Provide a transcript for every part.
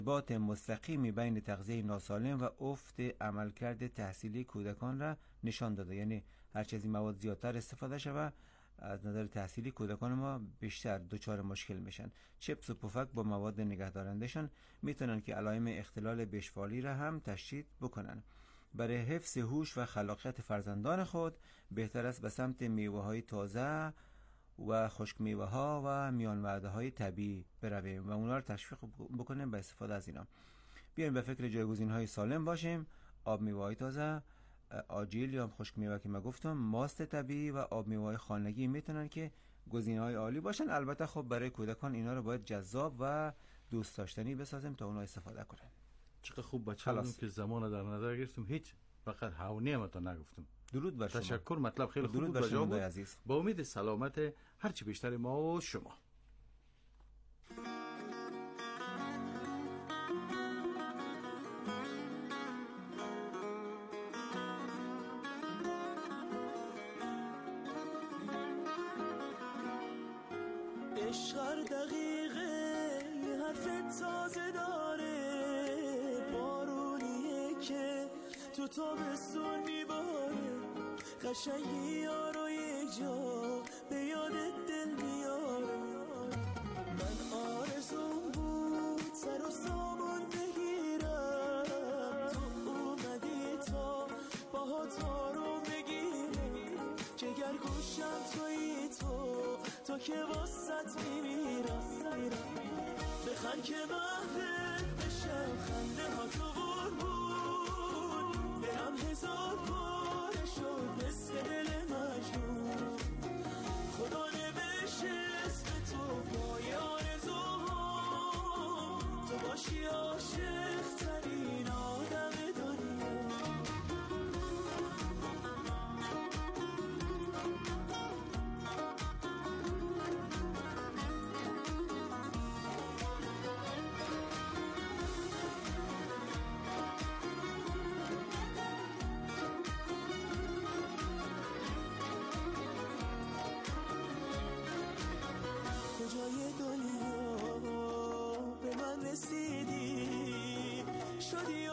ارتباط مستقیمی بین تغذیه ناسالم و افت عملکرد تحصیلی کودکان را نشان داده. یعنی هر چیزی مواد زیادتر استفاده شود از نظر تحصیلی کودکان ما بیشتر دچار مشکل میشن. چپس و پفک با مواد نگهدارندشان میتونن که علائم اختلال بشفالی را هم تشدید بکنن. برای حفظ هوش و خلاقیت فرزندان خود بهتر است به سمت میوه‌های تازه و خشک میوه‌ها و میان وعده‌های طبیعی برویم و اونها رو تشویق بکنیم به استفاده از اینا. بیایم به فکر جایگزین‌های سالم باشیم. آب میوه‌های تازه، آجیل یا خشک میوه که ما گفتم، ماست طبیعی و آب میوه‌های خانگی میتونن که گزینه‌های عالی باشن. البته خب برای کودکان اینا رو باید جذاب و دوست داشتنی بسازیم تا اونها استفاده کنن. چقدر خوب بچه‌ام که زمان در نظر گرفتم، هیچ فقط هاونی هم تا نگفتم. درود بر شما. تشکر، مطلب خیلی خوب بود. درود عزیز. با امید سلامت هرچی بیشتر ما و شما. عشق هر دقیقه یه حرف تازه داره، بارونیه که تو تابستون میباره، قشنگی یارو یه جا به یادت دل میاره. من آرزوم بود سر و سامان بگیرم، تو اومدی تا باهات رو بگیری، جگر گوشم تویی تو که واسط میمیرم. بخند که محفل بشم، خنده ها تو قربون، دلم هزار پاره شد مثل دل مجنون. خدا نوشته اسم تو پای آرزوها، تو باشی عاشق ترین آدم دنیا. کجای دنیا به من رسیدی، شدی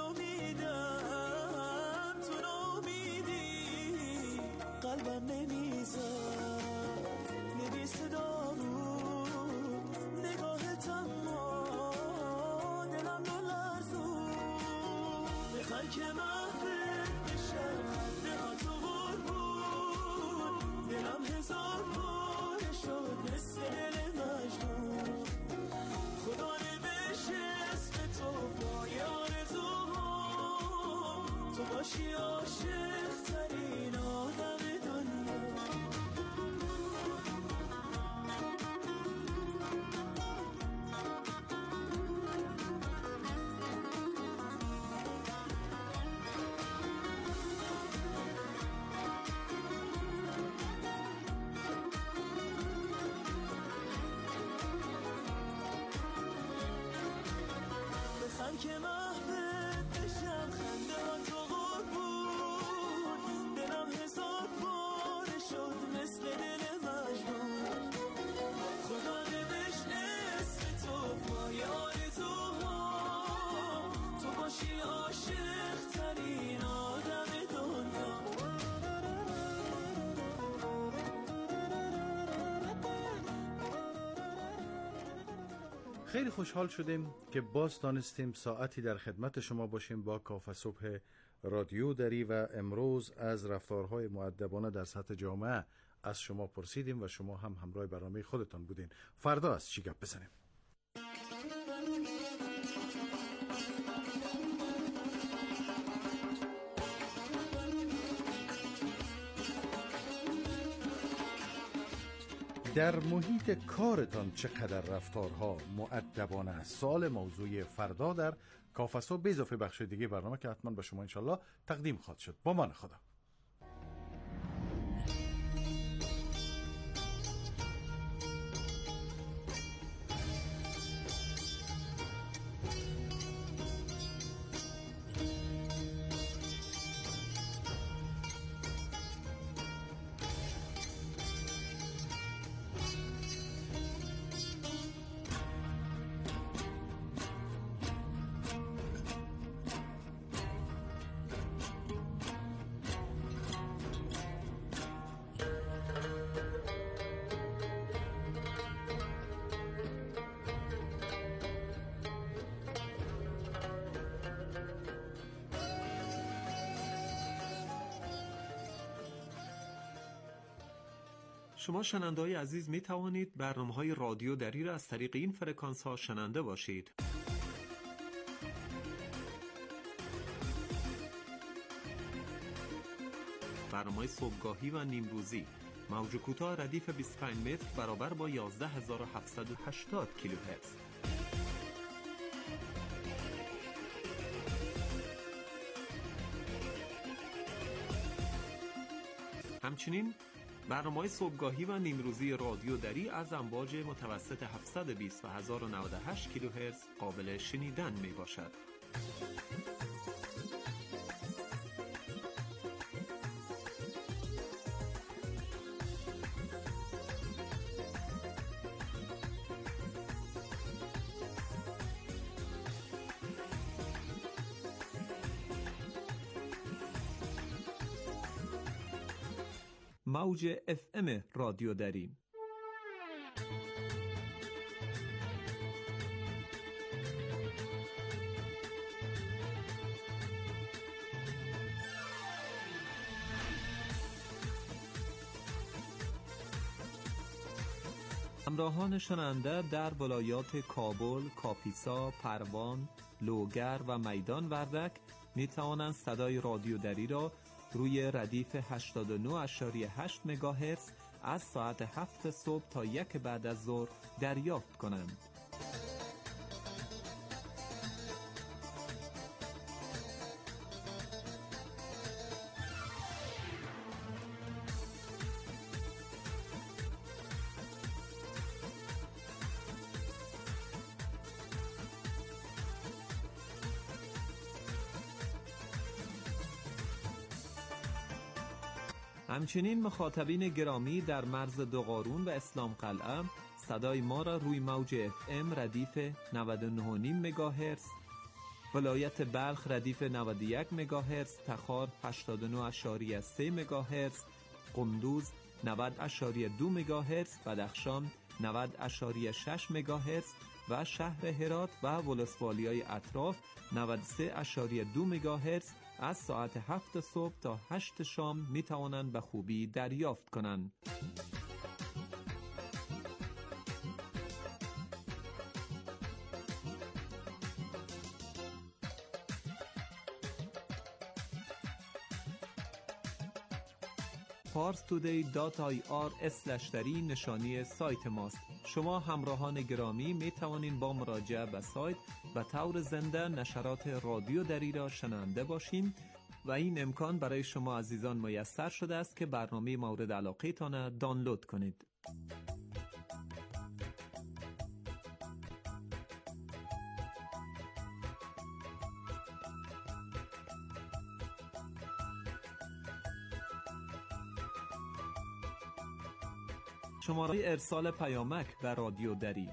امیدم تو نامیدی، قلبم نمیزد نبی صدا بود، نگاهت اما دلم رو لرزون. بخند که محفل بشم، خنده ها تو قربون، دلم هزار پاره شد مثل دل مجنون. خدا نوشته اسم تو پای آرزوها، تو باشی عاشق ترین آدم دنیا. بخند که محفل بشم، خنده ها تو قربون، دلم هزار پاره شد مثل دل مجنون. خدا نوشته اسم تو پای آرزوها، تو باشی عاشق ترین آدم دنیا. خیلی خوشحال شدیم که باز دانستیم ساعتی در خدمت شما باشیم با کافه صبح رادیو دری و امروز از رفتارهای مؤدبانه در سطح جامعه از شما پرسیدیم و شما هم همراه برنامه خودتان بودین. فردا از چی گپ بزنیم؟ در محیط کارتان چقدر رفتارها مؤدبانه است؟ سوال موضوع فردا در کافه صبح به اضافه بخش دیگه برنامه که حتما به شما انشالله تقدیم خواهد شد. با امان خدا. شما شنونده‌های عزیز می توانید برنامه‌های رادیو دری را از طریق این فرکانس‌ها شنونده باشید. برنامه صبحگاهی و نیمروزی موج کوتاه ردیف 25 متر برابر با 11780 کیلوهرتز. همچنین برنامه‌های صبحگاهی و نیمروزی رادیو دری از امواج متوسط 720 و 1098 کیلوهرتز قابل شنیدن می باشد. موج FM رادیو دری. همراهان شنونده در ولایات کابل، کاپیسا، پروان، لوگر و میدان وردک می توانند صدای رادیو دری را روی ردیف 89.8 مگاهرتز از ساعت 7 صبح تا 1 بعد از ظهر دریافت کنند. همچنین مخاطبین گرامی در مرز دوقارون و اسلام قلعه صدای ما را روی موج FM ردیف 99.5 مگاهرتز، ولایت بلخ ردیف 91 مگاهرتز، تخار 89.3 مگاهرتز، قندوز 90.2 مگاهرتز، بدخشان 90.6 مگاهرتز و شهر هرات و ولسوالیای اطراف 93.2 مگاهرتز از ساعت 7 صبح تا 8 شام می توانند به خوبی دریافت کنند. parstoday.ir/dari نشانی سایت ماست. شما همراهان گرامی می توانید با مراجعه به سایت و طور زنده نشرات رادیو دری را شنونده باشین و این امکان برای شما عزیزان میسر شده است که برنامه مورد علاقه تان دانلود کنید. شماره ارسال پیامک به رادیو دری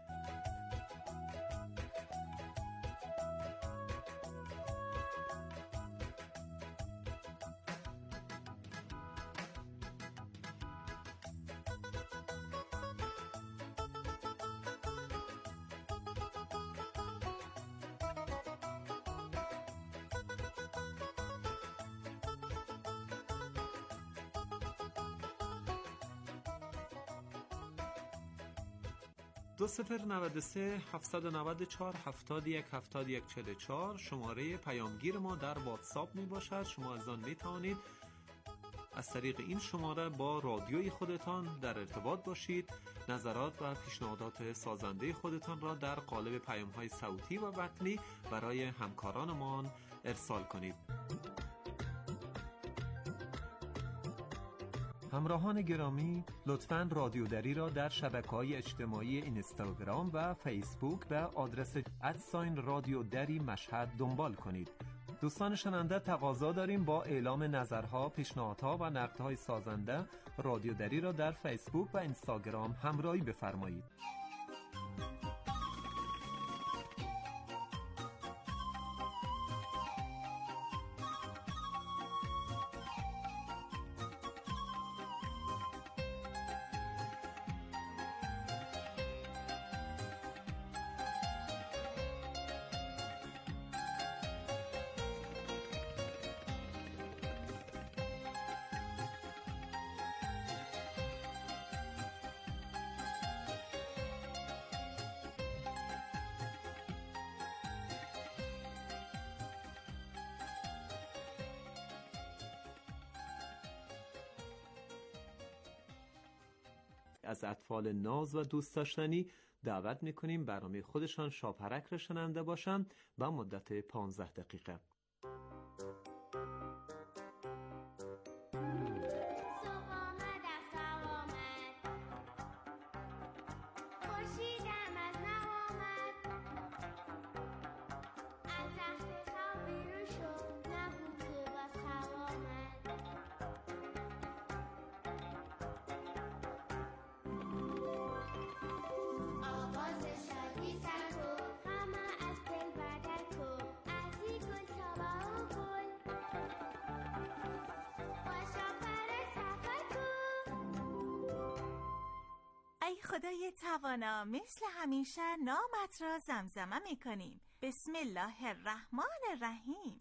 دو 093 794 71 71 44 شماره پیامگیر ما در واتساپ می باشد. شما از آن می توانید از طریق این شماره با رادیوی خودتان در ارتباط باشید، نظرات و پیشنهادات سازنده خودتان را در قالب پیام‌های صوتی و متنی برای همکارانمان ارسال کنید. همراهان گرامی، لطفاً رادیو دری را در شبکه‌های اجتماعی اینستاگرام و فیسبوک به آدرس رادیو دری مشهد دنبال کنید. دوستان شنونده، تقاضا داریم با اعلام نظرها، پیشنهادها و نقدهای سازنده رادیو دری را در فیسبوک و اینستاگرام همراهی بفرمایید. از اطفال ناز و دوست داشتنی دعوت میکنیم برنامه خودشان شاپرک را شنونده باشن با مدت 15 دقیقه. ای خدای توانا، مثل همیشه نامت را زمزمه میکنیم. بسم الله الرحمن الرحیم.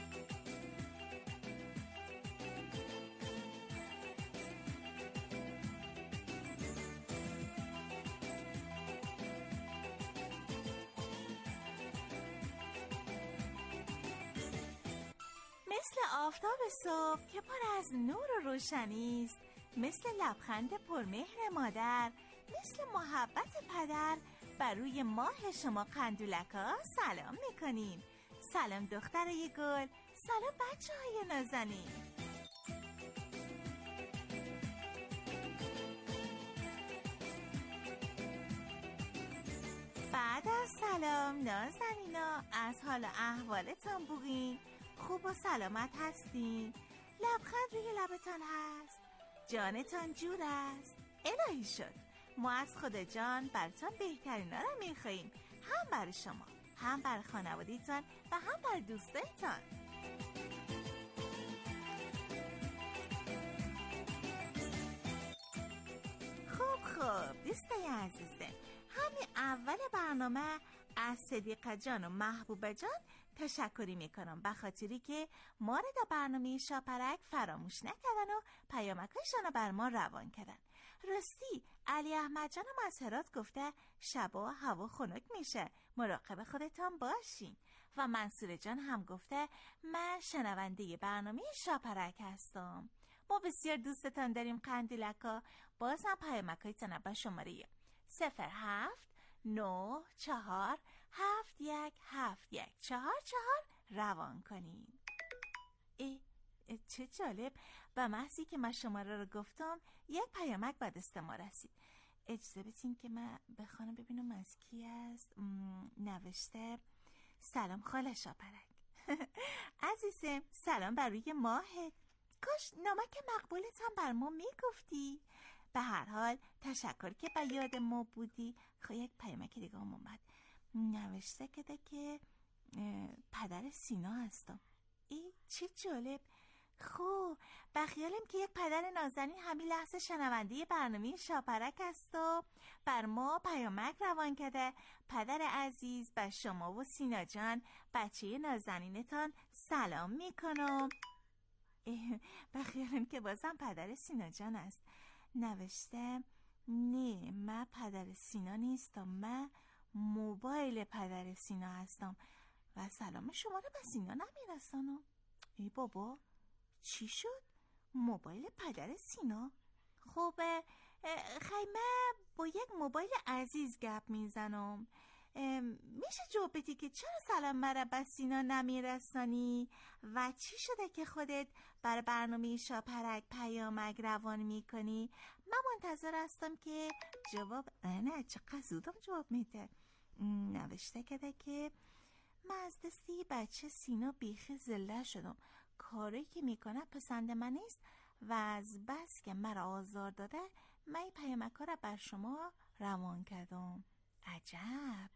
مثل آفتاب صبح که پر از نور و روشنی است، مثل لبخند پرمهر مادر، مثل محبت پدر بر روی ماه شما قندولکا سلام میکنیم. سلام دخترای گل، سلام بچه های نازنین. بعد از سلام نازنینا، از حال احوالتان بگین؟ خوب و سلامت هستین؟ لبخند روی لبتان هست؟ جانتان جور است؟ الهی شد. ما از خدا جان براتون بهترینا رو میخواییم، هم برای شما، هم برای خانوادیتان و هم برای دوستایتان. خب دوستای عزیزم، همین اول برنامه از صدیقه جان و محبوبه جان تشکری میکنم به خاطری که ما رو در برنامه شاپرک فراموش نکردن و پیامکایشان رو بر ما روان کردن. راستی علی احمد جانم از هرات گفته شبا هوا خنک میشه، مراقب خودتان باشین. و منصور جان هم گفته من شنونده برنامه شاپرک هستم. ما بسیار دوستتان داریم قندیلکا. بازم پیامکایتان به شماره 0794717144 روان کنین. چه جالب، به محضی که من شماره رو گفتم یک پیامک به دست ما رسید. اجازه بدین که من بخوانم ببینم از کی است. نوشته سلام خاله شاپرک. عزیزم سلام بر روی ماهت، کاش نامک مقبولت هم بر ما میگفتی. به هر حال تشکر که به یاد ما بودی. خب یک پیامک دیگه هم اومد، نوشته که پدر سینا هستم. چه جالب. خب بخیالم که یک پدر نازنین همین لحظه شنونده برنامه شاپرک است و بر ما پیامک روان کرده. پدر عزیز به شما و سینا جان بچه نازنینتان سلام میکنم. بخیالم که بازم پدر سینا جان است. نوشته نه من پدر سینا نیستم، من موبایل پدر سینا هستم و سلام شما رو به سینا نمیرسانم. ای بابا چی شد؟ موبایل پدر سینا؟ خب خیمه با یک موبایل عزیز گپ میزنم. میشه جواب بدی که چرا سلام مرا به سینا نمیرسانی و چی شده که خودت بر برنامه شاپرک پیامک روان میکنی؟ من منتظر هستم که جواب. نه چقدر زودم جواب میده. نوشته که من از دستی بچه سینا بیخی زله شدم. کاری که میکنه پسند من نیست و از بس که مرا آزار داده من پیامک ها را بر شما روان کردم. عجب.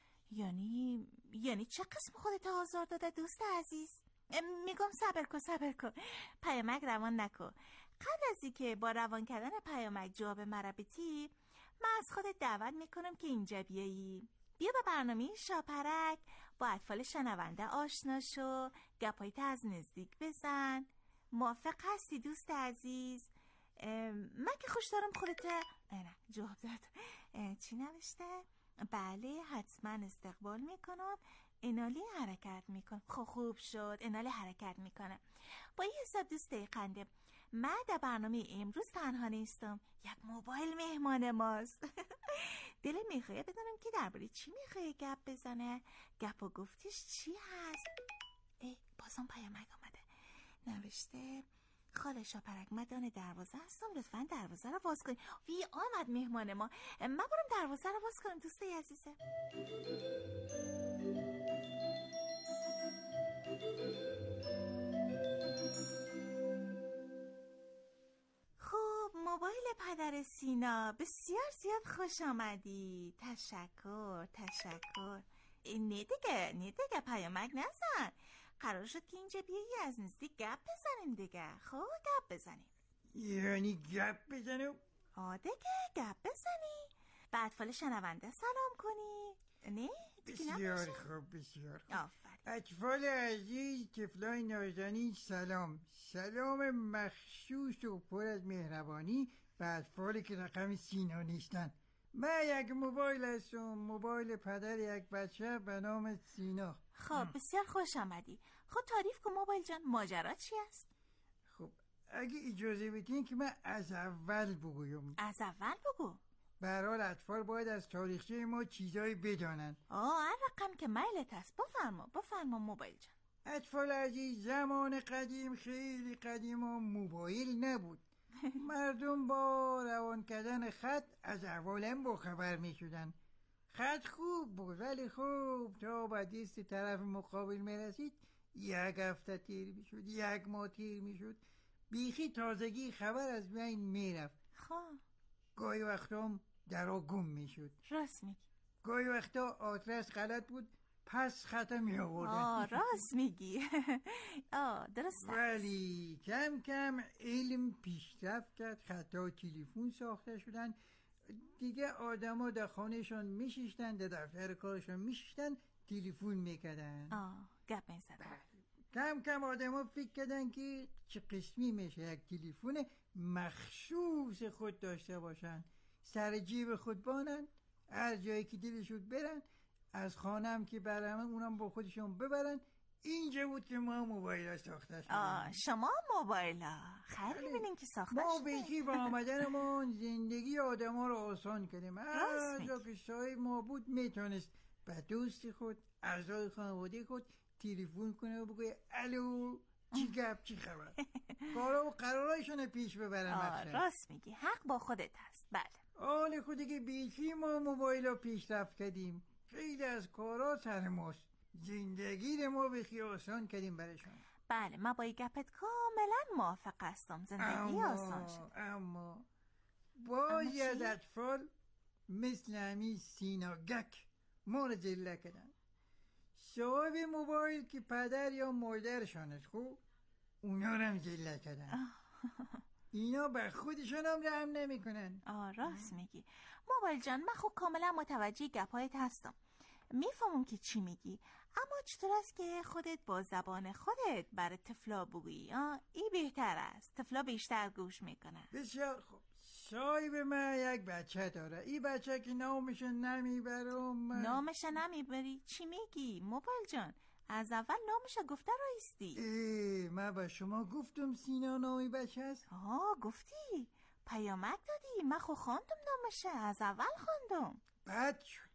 یعنی چه قسم خودت آزار داده دوست عزیز؟ میگم صبر کن پیامک روان نکن. قبل از اینکه با روان کردن پیامک جواب مرا بدی، من از خودت دعوت میکنم که اینجا بیایی. بیا به برنامه شاپرک، با اطفال شنونده آشنا شو، گپایت از نزدیک بزن. موافق هستی دوست عزیز؟ من که خوش دارم خودت. نه جواب داد. چی نوشته؟ بله حتما استقبال میکنم. انالی حرکت میکنه. خوب شد، انالی حرکت میکنه. با این حساب دوست خنده، من در برنامه امروز تنها نیستم. یک موبایل مهمان ماست. دل میخواه بدونم که درباره چی میخواه گپ بزنه. گپ و گفتش چی هست؟ بازم پیامک آمده. نوشته خاله شاپرک من دان دروازه هستم، لطفا دروازه رو باز کنید. آمد مهمان ما. من برم دروازه رو باز کنم دوسته عزیزه. خب موبایل پدر سینا، بسیار زیاد خوش آمدی. تشکر. نه دیگه پیامک نزن. قرار شد که اینجا بیایی از نزدیک گپ بزنیم دیگه. خب گپ بزنیم. یعنی گپ بزنیم؟ دیگه گپ بزنی، بعد فال شنونده سلام کنی. نه بسیار خوب، بسیار خوب. آفرین. اطفال عزیز، طفلای نازنین، سلام مخصوص و پر از مهربانی به اطفالی که رقم سینا نیستن. من یک موبایل هستم، موبایل پدر یک بچه به نام سینا. خب بسیار خوش آمدی. خب تعریف کن موبایل جان، ماجرا چی است؟ خب اگه اجازه بدین که من از اول بگویم. از اول بگو. به هر حال اطفال باید از تاریخچه ما چیزایی بدانن. هر رقم که میلت است. بفرما موبایل جان. اطفال عزیز، زمان قدیم، خیلی قدیم و موبایل نبود. مردم با روان کردن خط از عوالم باخبر می شدن. خط خوب بود، ولی خوب تا به دست طرف مقابل می رسید 1 هفته تیر می شد، 1 ماه تیر می شد، بیخی تازگی خبر از بین می رفت. خب گاهی وقتا درا گم می شد. راست میگی. گاهی وقتا آدرس غلط بود، پس خط می آوردن. راست میگی. درست. ولی کم کم علم پیشرفت کرد، خطا تلفن ساخته شدن دیگه. آدما در خانهشان میشیشتن، در دفتر کارشان میشیشتن، تلفن میکردن. گپ میزدن. کم کم آدما فکر کردن که چه قسمی میشه یک تلفن مخصوص خود داشته باشن، سر جیب خود بانن، هر جایی که دلشون برن، از خانه هم که برن اونم با خودشون ببرن. اینجا بود که ما موبایل ها ساخته شدیم. شما موبایل ها خیلی ببینین که ساخته ما شده. بیشی با آمدنمون زندگی آدم ها رو آسان کردیم. هر جا که صاحب ما بود میتونست به دوست خود، اعضای خانواده خود تلفن کنه و بگه الو چی گپ، چی خبر. کارا و قرارایشون پیش ببرن. راست میگی، حق با خودت هست. بله حال خودی که بیشی ما موبایل ها پیشرفت کردیم، خیلی از کارا سر ماست، زندگی رو ما بخی آسان کردیم برشون. بله من با این گپت کاملا موافق هستم. زندگی آسان شد. اما بازی از اطفال مثل همین سینا گک ما رو جله کردن. صاحب موبایل که پدر یا مادرشان است، خوب اونا رو هم جله کردن. اینا به خودشان هم رحم نمی کنن. راست میگی موبایل جان. من خب کاملا متوجه گپایت هستم، میفهمم که چی میگی، اما چطور است که خودت با زبان خودت برای طفلا بگویی؟ این بهتر است، طفلا بیشتر گوش میکنن. بسیار خوب. صاحب من یک بچه داره. این بچه که نامش نمیبرم. نامش نمیبری؟ چی میگی موبایل جان؟ از اول نامش گفته رایستی. من به شما گفتم سینا نامی بچه است. گفتی؟ پیامک دادی؟ من خو خواندم نامشه، از اول خواندم. بد شد.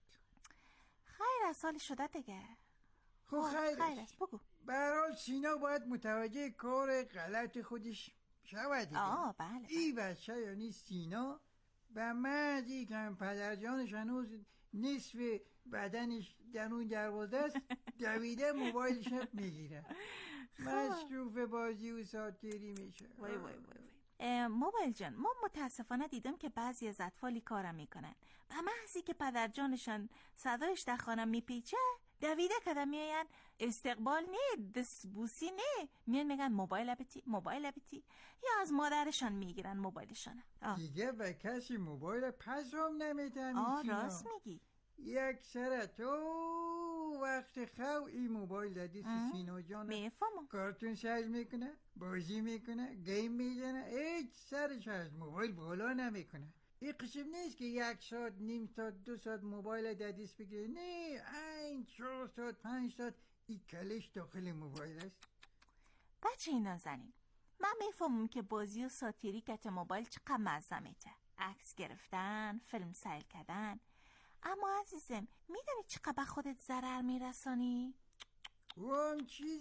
خیر از سال شده دیگه. خب خیر است بگو. به هر حال سینا باید متوجه کار غلط خودش شود دیگه. بله. این بچه یعنی سینا به مردی که پدر جانش هنوز نصف بدنش در اون دروازه است دویده موبایلش میگیره، مصروف بازی و ساعتگیری میشه. وای. موبایل جان، ما متاسفانه دیدم که بعضی از اطفالی کارم میکنن، به محضی که پدر جانشان صدایش در خانه میپیچه دویده کده میاین استقبال نه، دستبوسی نه، میگن موبایل بتی یا از مادرشان میگیرن موبایلشان. دیگه به کسی موبایل پس هم نمیدن. راست میگی. یک سره تو وقت خو این موبایل در دست سینا جان میفهمم. کارتون ساز میکنه، بازی میکنه، گیم میزنه، هیچ سرش از موبایل بالا نمیکنه. این قسم نیست که 1 ساعت، نیم ساعت، 2 ساعت موبایل در دست بگیره. نه، 4 ساعت، 5 ساعت این کلش داخل موبایل است. بچه نازنین، من میفهمم که بازی و ساتیریکت موبایل چقدر مزمته، عکس گرفتن، فیلم سیل کردن، اما عزیزم میدونی چقدر به خودت ضرر میرسانی؟ چی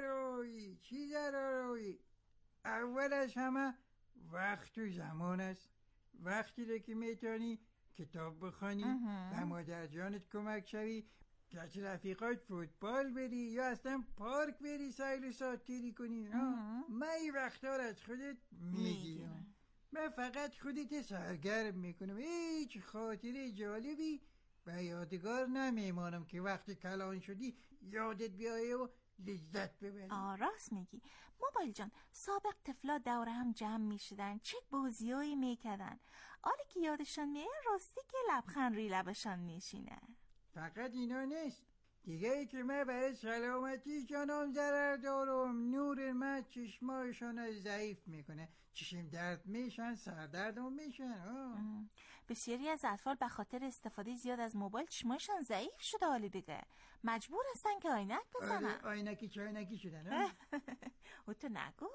ضرروی؟ اول از همه وقت و زمان است. وقتی رو که میتونی کتاب بخوانی، به مادر جانت کمک شوی، که از رفیقات فوتبال بری یا اصلا پارک بری سیل و ساتیری کنی. من این وقتا رو از خودت میگیرم. من فقط خودت سرگرم میکنم. هیچ خاطره جالبی و یادگار نمیمانم که وقتی کلان شدی یادت بیایه و لذت ببری. راست میگی. موبایل جان، سابق طفلا دور هم جمع میشدن، چه بازیایی میکردن. حالا که یادشان میاد راستی که لبخند روی لبشان میشینه. فقط اینا نیست دیگه، ای که من برای سلامتی جانم ضرر دارم. نور من چشمایشان ضعیف میکنه، چشم درد میشن، سردردم میشن. بسیاری از اطفال به خاطر استفاده زیاد از موبایل چشمایشان ضعیف شده، حالی دیگه مجبور هستن که عینک بزنن. عینکی چاینکی شدن. او تو نگو.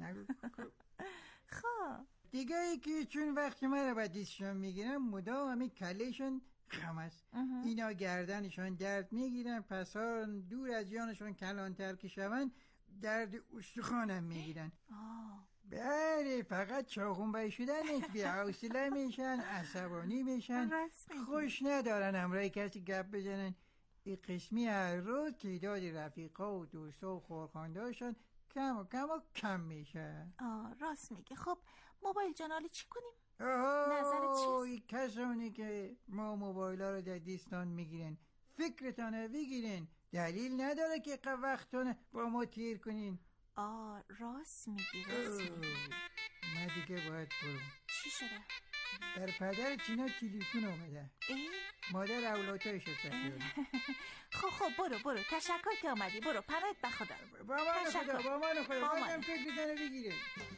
خب دیگه ای که چون وقتی من رو به دیستشان میگیرم مدام همین کلهشون خم است. اینا گردنشان درد میگیرن، پس ها دور از جانشون کلانتر که شون درد استخوانم میگیرن. بله، فقط چاقونبایی شدن نیست، بی‌حوصله میشن، عصبانی میشن، خوش ندارن همراه کسی گپ بزنن. این قسمی هر روز تعداد رفیقا و دوستا و خورخاندهاشون کم میشه. راست میگه. خب موبایل جان، حالا چی کنیم؟ نظرت چیست؟ کسانی که ما موبایل ها رو در دستان میگیرن فکرتانه بگیرن، دلیل نداره که وقتانه با ما تیر کنین. راست میگی. من دیگه باید برم. چی شده؟ در پدر چینا تلفن آمده. مادر اولادهایش است. خب برو. تشکر که آمدی. برو، پناهت به خدا. با من خدا بازم فکرتانه بگیرن.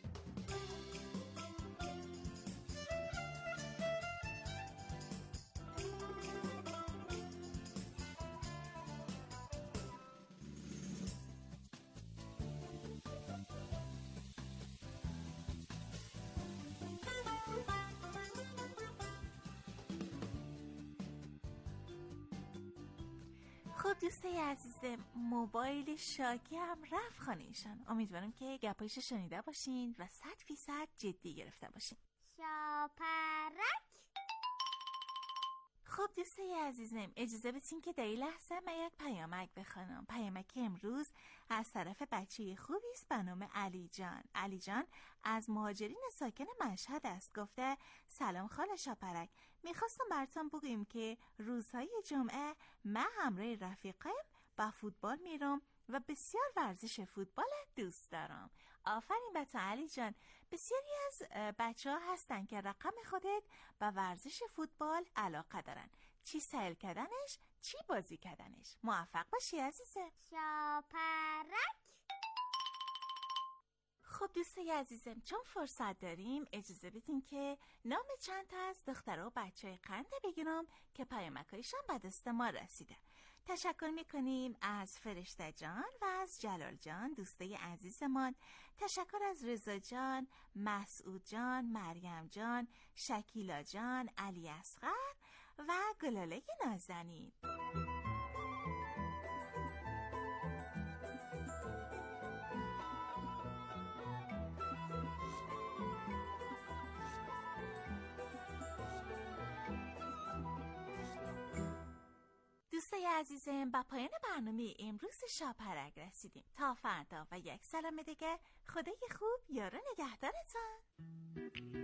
خب دوستای عزیزم، موبایل شاکی هم رفت خانه‌شان. امیدوارم که گپایشو شنیده باشین و 100% جدی گرفته باشین. شاپرک. خب دوستای عزیزم، اجازه بدین که در این لحظه من یک پیامک بخونم. پیامک امروز از طرف بچه خوبی است به نام علی جان. علی جان از مهاجرین ساکن مشهد است. گفته سلام خاله شاپرک، میخواستم براتون بگویم که روزهای جمعه من همراه رفیقایم با فوتبال میرم و بسیار ورزش فوتبال دوست دارم. آفرین به تو علی جان. بسیاری از بچه ها هستن که رقم خودت به ورزش فوتبال علاقه دارن، چی سیل کردنش چی بازی کردنش. موفق باشی عزیزم. شاپرک. خب دوستای عزیزم، چون فرصت داریم اجازه بدین که نام چند تا از دخترها و بچه قنده بگیرم که پیامکایشان به دست ما رسیده. تشکر میکنیم از فرشته جان و از جلال جان دوستای عزیزمان. تشکر از رضا جان، مسعود جان، مریم جان، شکیلا جان، علی اصغر و گلاله نازنین. دوستای عزیزم، با پایان برنامه امروز شاپرک رسیدیم. تا فردا و یک سلام دیگه. خدای خوب یار و نگهدارتان.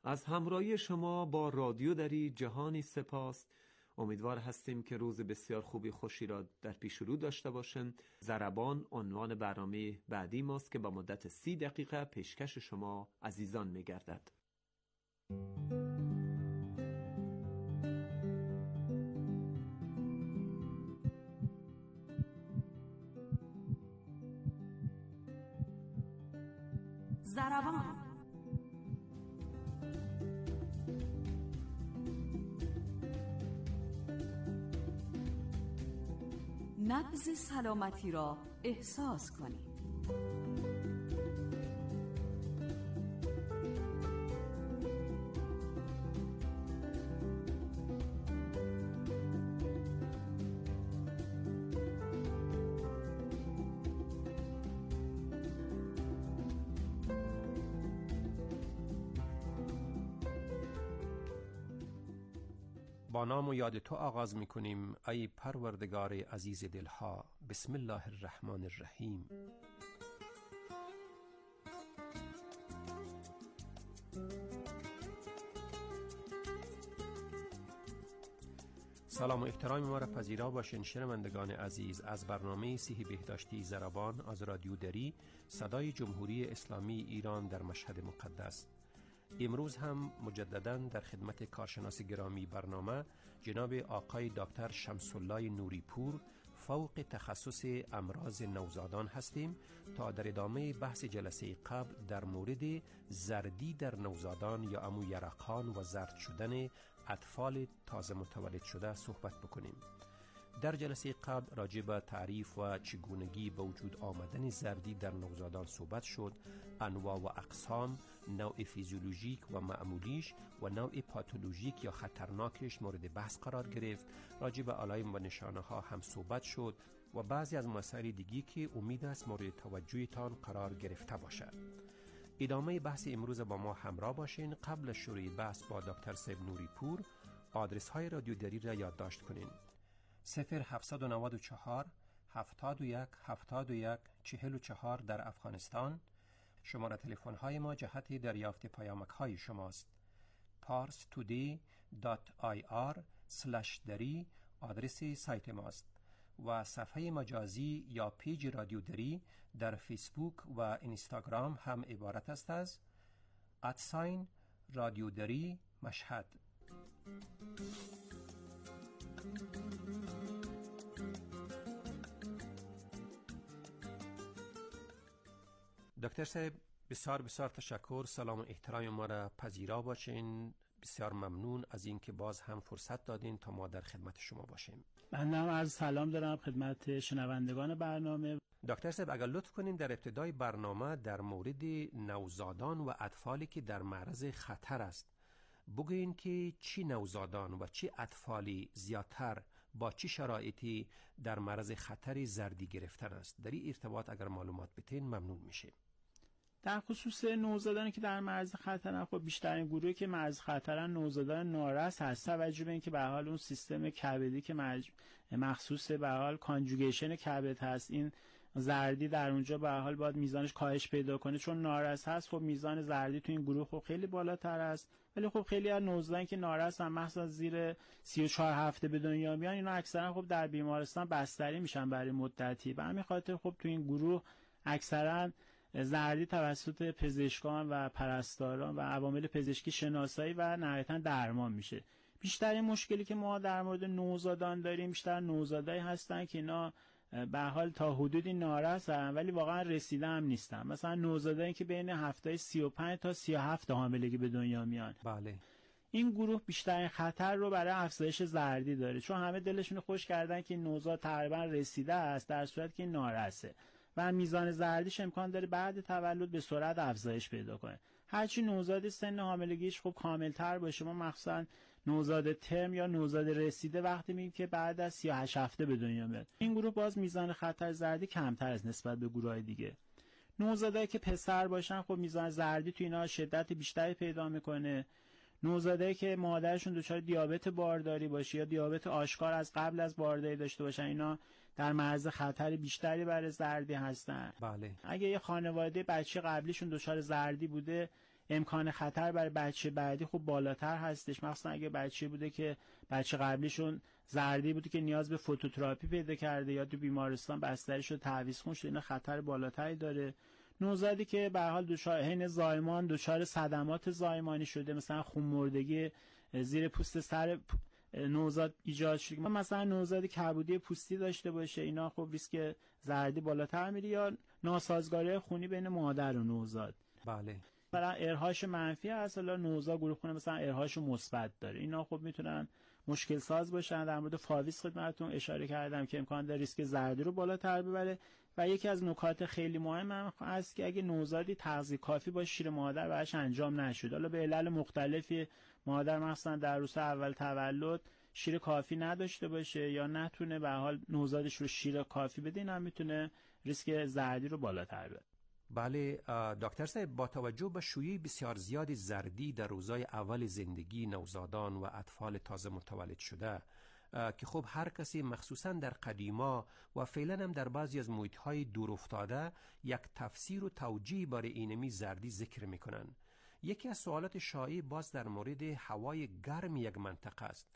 از همراهی شما با رادیو دری جهانی سپاس. امیدوار هستیم که روز بسیار خوبی خوشی را در پیش رو داشته باشیم. ضربان عنوان برنامه بعدی ماست که با مدت 30 دقیقه پیشکش شما عزیزان می‌گردد. ضربان. نبض سلامتی را احساس کنید. با نام و یاد تو آغاز می کنیم ای پروردگار عزیز دلها. بسم الله الرحمن الرحیم. سلام و احترام ما را پذیرا باشین شنوندگان عزیز از برنامه صحی بهداشتی ضربان از رادیو دری، صدای جمهوری اسلامی ایران در مشهد مقدس. امروز هم مجدداً در خدمت کارشناس گرامی برنامه جناب آقای دکتر شمس الله نوری پور فوق تخصص امراض نوزادان هستیم تا در ادامه بحث جلسه قبل در مورد زردی در نوزادان یا امو یرقان و زرد شدن اطفال تازه متولد شده صحبت بکنیم. در جلسه قبل راجع به تعریف و چگونگی به وجود آمدن زردی در نوزادان صحبت شد، انواع و اقسام، نوع فیزیولوژیک و معمولیش و نوع پاتولوژیک یا خطرناکش مورد بحث قرار گرفت. راجع به علائم و نشانه ها هم صحبت شد و بعضی از مسائل دیگی که امید است مورد توجهتان قرار گرفته باشد. ادامه بحث امروز با ما همراه باشین. قبل شروع بحث با دکتر صاحب نوری پور آدرس های رادیو دری را یادداشت کنین: 0794 71 71 44 در افغانستان. شماره تلفن های ما جهت دریافت پیامک های شماست. parstoday.ir/dari آدرس سایت ماست و صفحه مجازی یا پیج رادیو دری در فیسبوک و اینستاگرام هم عبارت است از رادیو دری مشهد. دکتر صاحب بسیار بسیار تشکر. سلام و احترام ما را پذیرا باشین. بسیار ممنون از اینکه باز هم فرصت دادین تا ما در خدمت شما باشیم. من هم از سلام دارم خدمت شنوندگان برنامه. دکتر صاحب اگر لطف کنین در ابتدای برنامه در مورد نوزادان و اطفالی که در معرض خطر است بگوین که چی نوزادان و چی اطفالی زیادتر با چی شرایطی در معرض خطر زردی گرفتن است. در این ارتباط اگر معلومات بتین ممنون میشه. در خصوص نوزادانی که در معرض خطرن، خب بیشترین گروهی که معرض خطرن نوزادان نارس هست، توجه به اینکه به حال اون سیستم کبدی که مخصوص به حال کانجوگیشن کبد هست، این زردی در اونجا به حال باید میزانش کاهش پیدا کنه. چون نارس هست خب میزان زردی تو این گروه خب خیلی بالاتر است. ولی خب خیلی از نوزادانی که نارس هم مثلا زیر 34 هفته به دنیا میان، اینا اکثرا خب در بیمارستان بستری میشن برای مدتی. به همین خاطر خب تو این گروه اکثرا زردی توسط پزشکان و پرستاران و عوامل پزشکی شناسایی و نهایتا درمان میشه. بیشترین مشکلی که ما در مورد نوزادان داریم بیشتر نوزادایی هستن که اینا به حال تا حدودی نارسن ولی واقعا رسیده هم نیستن. مثلا نوزادایی که بین هفته 35 تا 37 حاملگی به دنیا میان. بله. این گروه بیشترین خطر رو برای افزایش زردی داره، چون همه دلشون خوش کردن که نوزاد تقریبا رسیده است در صورتی که نارسه و میزان زردیش امکان داره بعد تولد به سرعت افزایش پیدا کنه. هرچی نوزاد سن حاملگیش خب کاملتر باشه، ما مخصوصا نوزاد ترم یا نوزاد رسیده وقتی میگیم که بعد از 38 هفته به دنیا میاد، این گروه باز میزان خطر زردی کمتر از نسبت به گروه‌های دیگه. نوزادایی که پسر باشن خب میزان زردی تو اینا شدت بیشتری پیدا میکنه. نوزادایی که مادرشون دچار دیابت بارداری باشه یا دیابت آشکار از قبل از بارداری داشته باشن، اینا در معرض خطر بیشتری برای زردی هستن. بله. اگه یه خانواده بچه قبلیشون دچار زردی بوده، امکان خطر برای بچه بعدی خب بالاتر هستش، مخصوصا اگه بچه بوده که بچه قبلیشون زردی بوده که نیاز به فوتوتراپی پیدا کرده یا تو بیمارستان بستریش رو تعویض خون شده، اینا خطر بالاتری داره. نوزادی که به هر حال دچار حین زایمان دچار صدمات زایمانی شده، مثلا خونمردگی زیر پوست سر نوزاد ایجاد شده، مثلا نوزادی کبودی پوستی داشته باشه، اینا خب ریسک زردی بالاتر میره، یا ناسازگاری خونی بین مادر و نوزاد. بله. برای ارهاش منفی هست، حالا نوزاد گروه خون مثلا ارهاش مثبت داره، اینا خب میتونن مشکل ساز باشن. در مورد فاویس خدمتتون اشاره کردم که امکان داره ریسک زردی رو بالاتر ببره. و یکی از نکات خیلی مهم هم هست که اگه نوزادی تغذیه کافی با شیر مادر براش انجام نشد، حالا به علل مختلفی مادر مثلا در روزهای اول تولد شیر کافی نداشته باشه یا نتونه به حال نوزادش رو شیر کافی بده، این هم میتونه ریسک زردی رو بالاتر ببره. بله دکتر صاحب، با توجه به شیوع بسیار زیاد زردی در روزهای اول زندگی نوزادان و اطفال تازه متولد شده که خب هر کسی مخصوصا در قدیما و فعلا هم در بعضی از محیط‌های دور افتاده یک تفسیر و توجیه برای اینمی زردی ذکر میکنن. یکی از سوالات شایع باز در مورد هوای گرم یک منطقه است.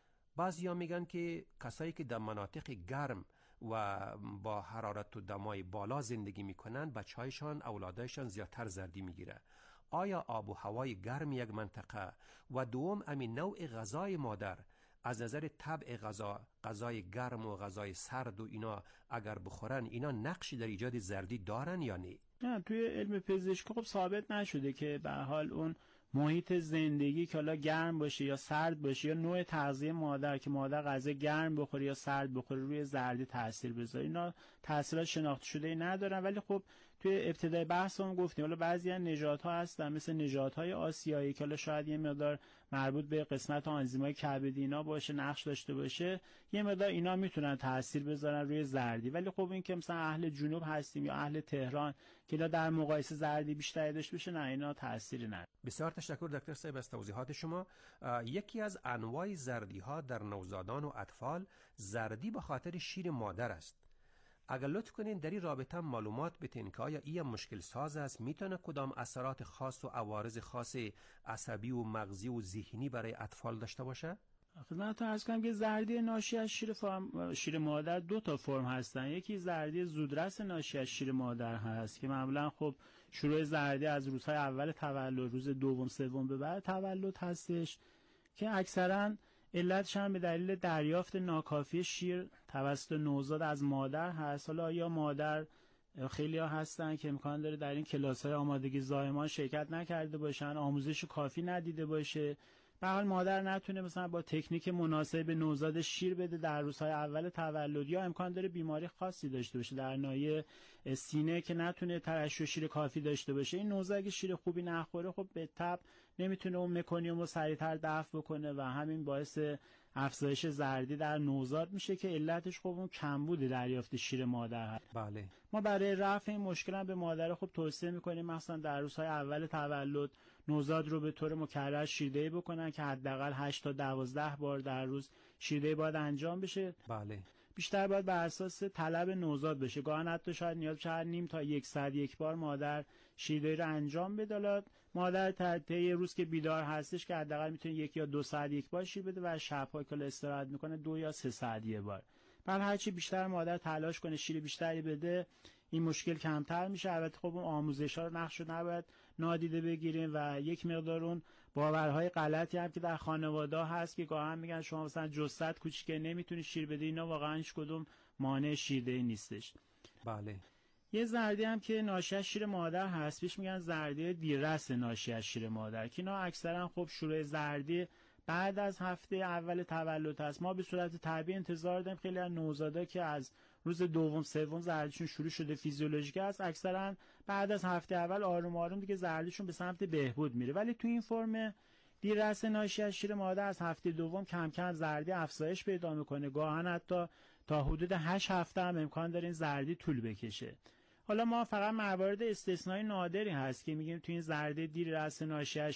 بعضیا میگن که کسایی که در مناطق گرم و با حرارت و دمای بالا زندگی میکنن بچه‌هایشان اولادایشان زیادتر زردی میگیره. آیا آب و هوای گرم یک منطقه و دوم امین نوع غذای مادر از نظر طبع غذای گرم و غذای سرد و اینا اگر بخورن اینا نقشی در ایجاد زردی دارن یا نه؟ نه، توی علم پزشکی خب ثابت نشده که به حال اون محیط زندگی که حالا گرم باشه یا سرد باشه یا نوع تغذیه مادر که مادر غذا گرم بخوره یا سرد بخوره روی زردی تاثیر بذاره، اینا تاثیرات شناخته شده ندارن. ولی خب توی ابتدای بحثمون گفتیم حالا بعضی از نژادها هستن مثل نژادهای آسیایی که حالا شاید یه مقدار مربوط به قسمت آنزیمای کبدی اینا باشه، نقش داشته باشه، یه مقدار اینا میتونن تاثیر بذارن روی زردی. ولی خب این که مثلا اهل جنوب هستیم یا اهل تهران که در مقایسه زردی بیشتری داشته باشه، نه اینا تأثیری نداره. بسیار تشکر دکتر صاحب از توضیحات شما. یکی از انواع زردی ها در نوزادان و اطفال زردی به خاطر شیر مادر است. اگر لطف کنین در این رابطه معلومات بتین که آیا این مشکل ساز است، میتونه کدام اثرات خاص و عوارض خاص عصبی و مغزی و ذهنی برای اطفال داشته باشه؟ خدمتتون عرض کنم که زردی ناشی از شیر مادر دو تا فرم هستن. یکی زردی زودرس ناشی از شیر مادر هست که معمولا خب شروع زردی از روزهای اول تولد، روز دوم سوم به بعد تولد هستش که اکثرا علتش هم به دلیل دریافت ناکافی شیر توسط نوزاد از مادر هست. حالا یا مادر خیلی ها هستن که امکان داره در این کلاس‌های آمادگی زایمان شرکت نکرده باشن، آموزش کافی ندیده باشه، به حال مادر نتونه مثلا با تکنیک مناسب به نوزاد شیر بده در روزهای اول تولد، یا امکان داره بیماری خاصی داشته باشه در ناحیه سینه که نتونه ترشح شیر کافی داشته باشه. این نوزاد اگه شیر خوبی نخوره خب به تبع نمیتونه اون مکانیوم رو سریعتر دفع بکنه و همین باعث افزایش زردی در نوزاد میشه که علتش خب اون کمبود دریافت شیر مادر هست. بله. ما برای رفع این مشکل هم به مادر خب توصیه میکنیم مثلا در روزهای اول تولد نوزاد رو به طور مکرر شیردهی بکنن که حداقل 8 تا 12 بار در روز شیردهی باید انجام بشه. بله. بیشتر باید بر اساس طلب نوزاد بشه. گاهن حتی شاید نیاز بشه نیم تا 100 یک بار مادر شیردهی رو انجام بده. مادر طی روز که بیدار هستش که حداقل میتونه 1 یا 2 ساعت یک بار شیر بده و شب‌ها که استراحت میکنه 2 یا 3 ساعت یک بار. بعد هرچی بیشتر مادر تلاش کنه شیر بیشتری بده این مشکل کمتر میشه. البته خب اون آموزش‌ها رو نقش رو نباید نادیده بگیریم و یک مقدار اون باورهای غلطی هم که در خانواده هست که گاهن میگن شما مثلا جثت کوچیکه نمیتونی شیر بدی، اینا واقعا هیچ کدوم مانع شیردهی نیستش. بله. یه زردی هم که ناشی از شیر مادر هست پیش میگن زردی دیررس ناشی از شیر مادر که اینا اکثرا خب شروع زردی بعد از هفته اول تولد هست. ما به صورت طبیعی انتظار داریم خیلی از نوزادا که از روز دوم سوم زردیشون شروع شده فیزیولوژیک است، اکثرا بعد از هفته اول آروم آروم دیگه زردیشون به سمت بهبود میره. ولی تو این فرم دیررس ناشی از شیر مادر از هفته دوم کم کم زردی افزایش پیدا میکنه، گاهن حتی تا حدود 8 هفته هم امکان داره این زردی طول بکشه. حالا ما فقط موارد استثنایی نادری هست که میگیم تو این زردی دیررس ناشی از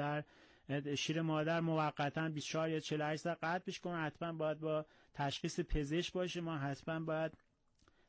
شیر مادر موقتا 24 یا 48 ساعت قطع بشه کنه، حتما باید با تشخیص پزشک باشه. ما حتما باید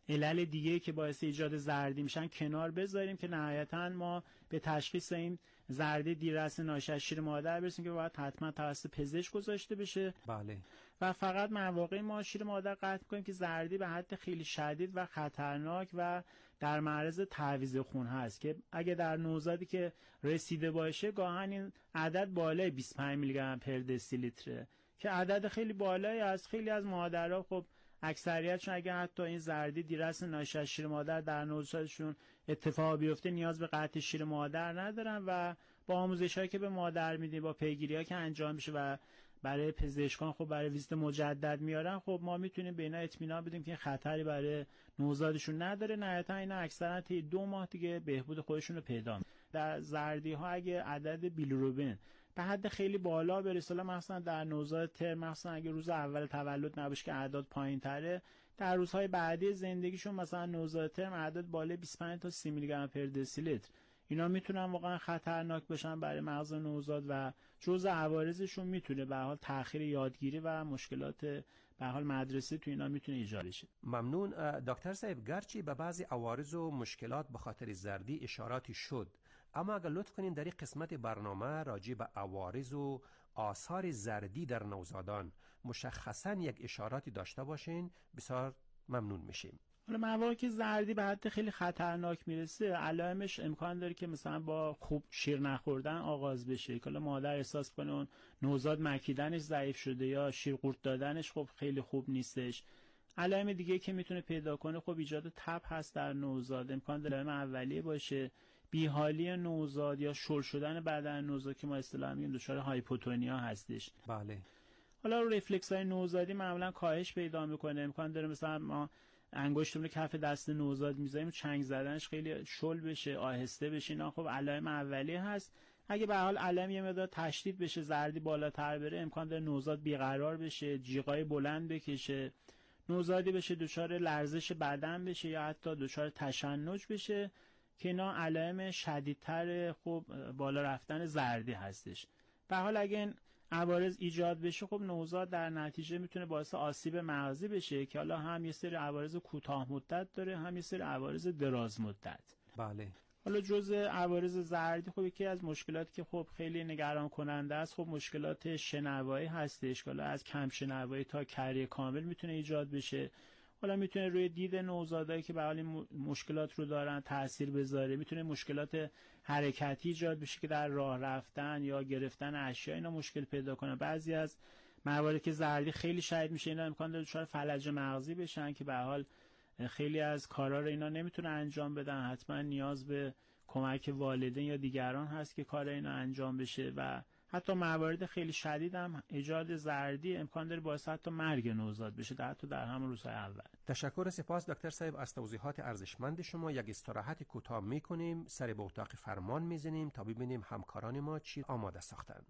علل دیگه که باعث ایجاد زردی میشن کنار بذاریم که نهایتاً ما به تشخیص این زردی دیررس ناشی از شیر مادر برسیم که باید حتما توسط پزشک گذاشته بشه. بله. و فقط مواقعی ما شیر مادر قطع می‌کنیم که زردی به حد خیلی شدید و خطرناک و در معرض تعویض خون هست که اگه در نوزادی که رسیده باشه گاهن این عدد بالای 25 میلی گرم پر دسیلیتره که عدد خیلی بالایی از خیلی از مادرها. خب اکثریتشون اگه حتی این زردی دیررس ناشی از شیر مادر در نوزادشون اتفاق بیفته نیاز به قطع شیر مادر ندارن و با آموزش‌هایی که به مادر میدیم، با پیگیری‌ها که انجام میشه و برای پزشکان خب برای ویزیت مجدد میارن، خب ما میتونیم به اینا اطمینان بدیم که خطری برای نوزادشون نداره. نهایتا اینا اکثرا طی 2 ماه دیگه بهبود خودشون رو پیدا می‌کنن. در زردی ها اگه عدد بیلیروبین به حد خیلی بالا برسه، مثلا در نوزاد ترم، مثلا اگه روز اول تولد نباشه که اعداد پایین‌تره، در روزهای بعدی زندگیشون مثلا نوزاد ترم اعداد بالای 25 تا 30 میلی گرم پر دسیلیتر، اینا میتونن واقعا خطرناک بشن برای مغز نوزاد و جزء عوارضشون میتونه به حال تأخیر یادگیری و مشکلات به حال مدرسه تو اینا میتونه ایجاد بشه. ممنون دکتر صاحب. گرچه به بعضی عوارض و مشکلات به خاطر زردی اشاراتی شد، اما اگر لطف کنین در این قسمت برنامه راجع به عوارض و آثار زردی در نوزادان مشخصاً یک اشاراتی داشته باشین بسیار ممنون میشیم. حالا مواقعی که زردی به حد خیلی خطرناک میرسه، علائمش امکان داره که مثلا با خوب شیر نخوردن آغاز بشه، که حالا مادر احساس کنه اون نوزاد مکیدنش ضعیف شده یا شیر قورت دادنش خب خیلی خوب نیستش. علائم دیگه که میتونه پیدا کنه خب ایجاد تب هست در نوزاد، امکان داره علائم اولیه باشه، بیحالی نوزاد یا شل شدن بدن نوزاد که ما اصطلاحاً میگیم دچار هایپوتونیا هستش. بله. حالا رفلکس های نوزادی معمولا کاهش پیدا میکنه، امکان داره مثلا ما انگشتمون رو کف دست نوزاد میذاریم چنگ زدنش خیلی شل بشه، آهسته بشه. اینا خب علائم اولیه هست. اگه به حال علائم یه مقدار تشدید بشه، زردی بالاتر بره، امکان داره نوزاد بیقرار بشه، جیغای بلند بکشه، نوزادی بشه دچار لرزش بدن بشه یا حتی دچار تشنج بشه که اینا علائم شدیدتر خب بالا رفتن زردی هستش. به حال اگه این عوارض ایجاد بشه خب نوزاد در نتیجه میتونه باعث آسیب مغزی بشه که حالا هم یه سری عوارض کوتاه مدت داره، هم یه سری عوارض دراز مدت. بله. حالا جزء عوارض زردی خب یکی از مشکلاتی که خب خیلی نگران کننده است خب مشکلات شنوایی هستش که حالا از کم شنوایی تا کری کامل میتونه ایجاد بشه. حالا میتونه روی دید نوزادایی که به حال این مشکلات رو دارن تأثیر بذاره، میتونه مشکلات حرکتی ایجاد بشه که در راه رفتن یا گرفتن اشیا اینا مشکل پیدا کنه. بعضی از مواردی که زردی خیلی شدید میشه اینا امکان داره دچار فلج مغزی بشن که به حال خیلی از کارا رو اینا نمیتونه انجام بدن، حتما نیاز به کمک والدین یا دیگران هست که کار اینا انجام بشه. و حتی موارد خیلی شدید هم ایجاد زردی امکان داره باعث حتی مرگ نوزاد بشه، حتی در همون روزهای اول. تشکر، سپاس دکتر صاحب از توضیحات ارزشمند شما. یک استراحت کوتاه میکنیم، سر به اتاق فرمان میزنیم تا ببینیم همکاران ما چی آماده ساختن.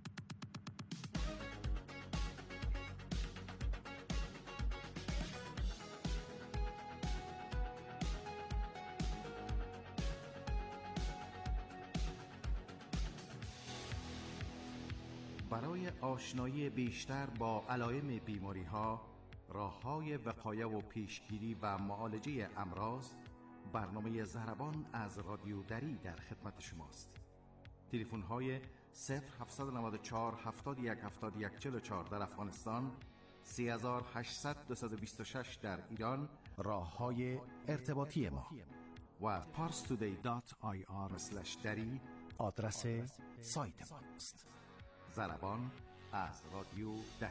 برای آشنایی بیشتر با علائم بیماری‌ها، راه‌های وقایه و پیشگیری و معالجه امراض، برنامه ضربان از رادیو دری در خدمت شماست. تلفن‌های 0794 71 71 44 در افغانستان، 3800 226 در ایران، راه‌های ارتباطی ما و parstoday.ir/dari آدرس سایت ماست. ضربان از رادیو دری.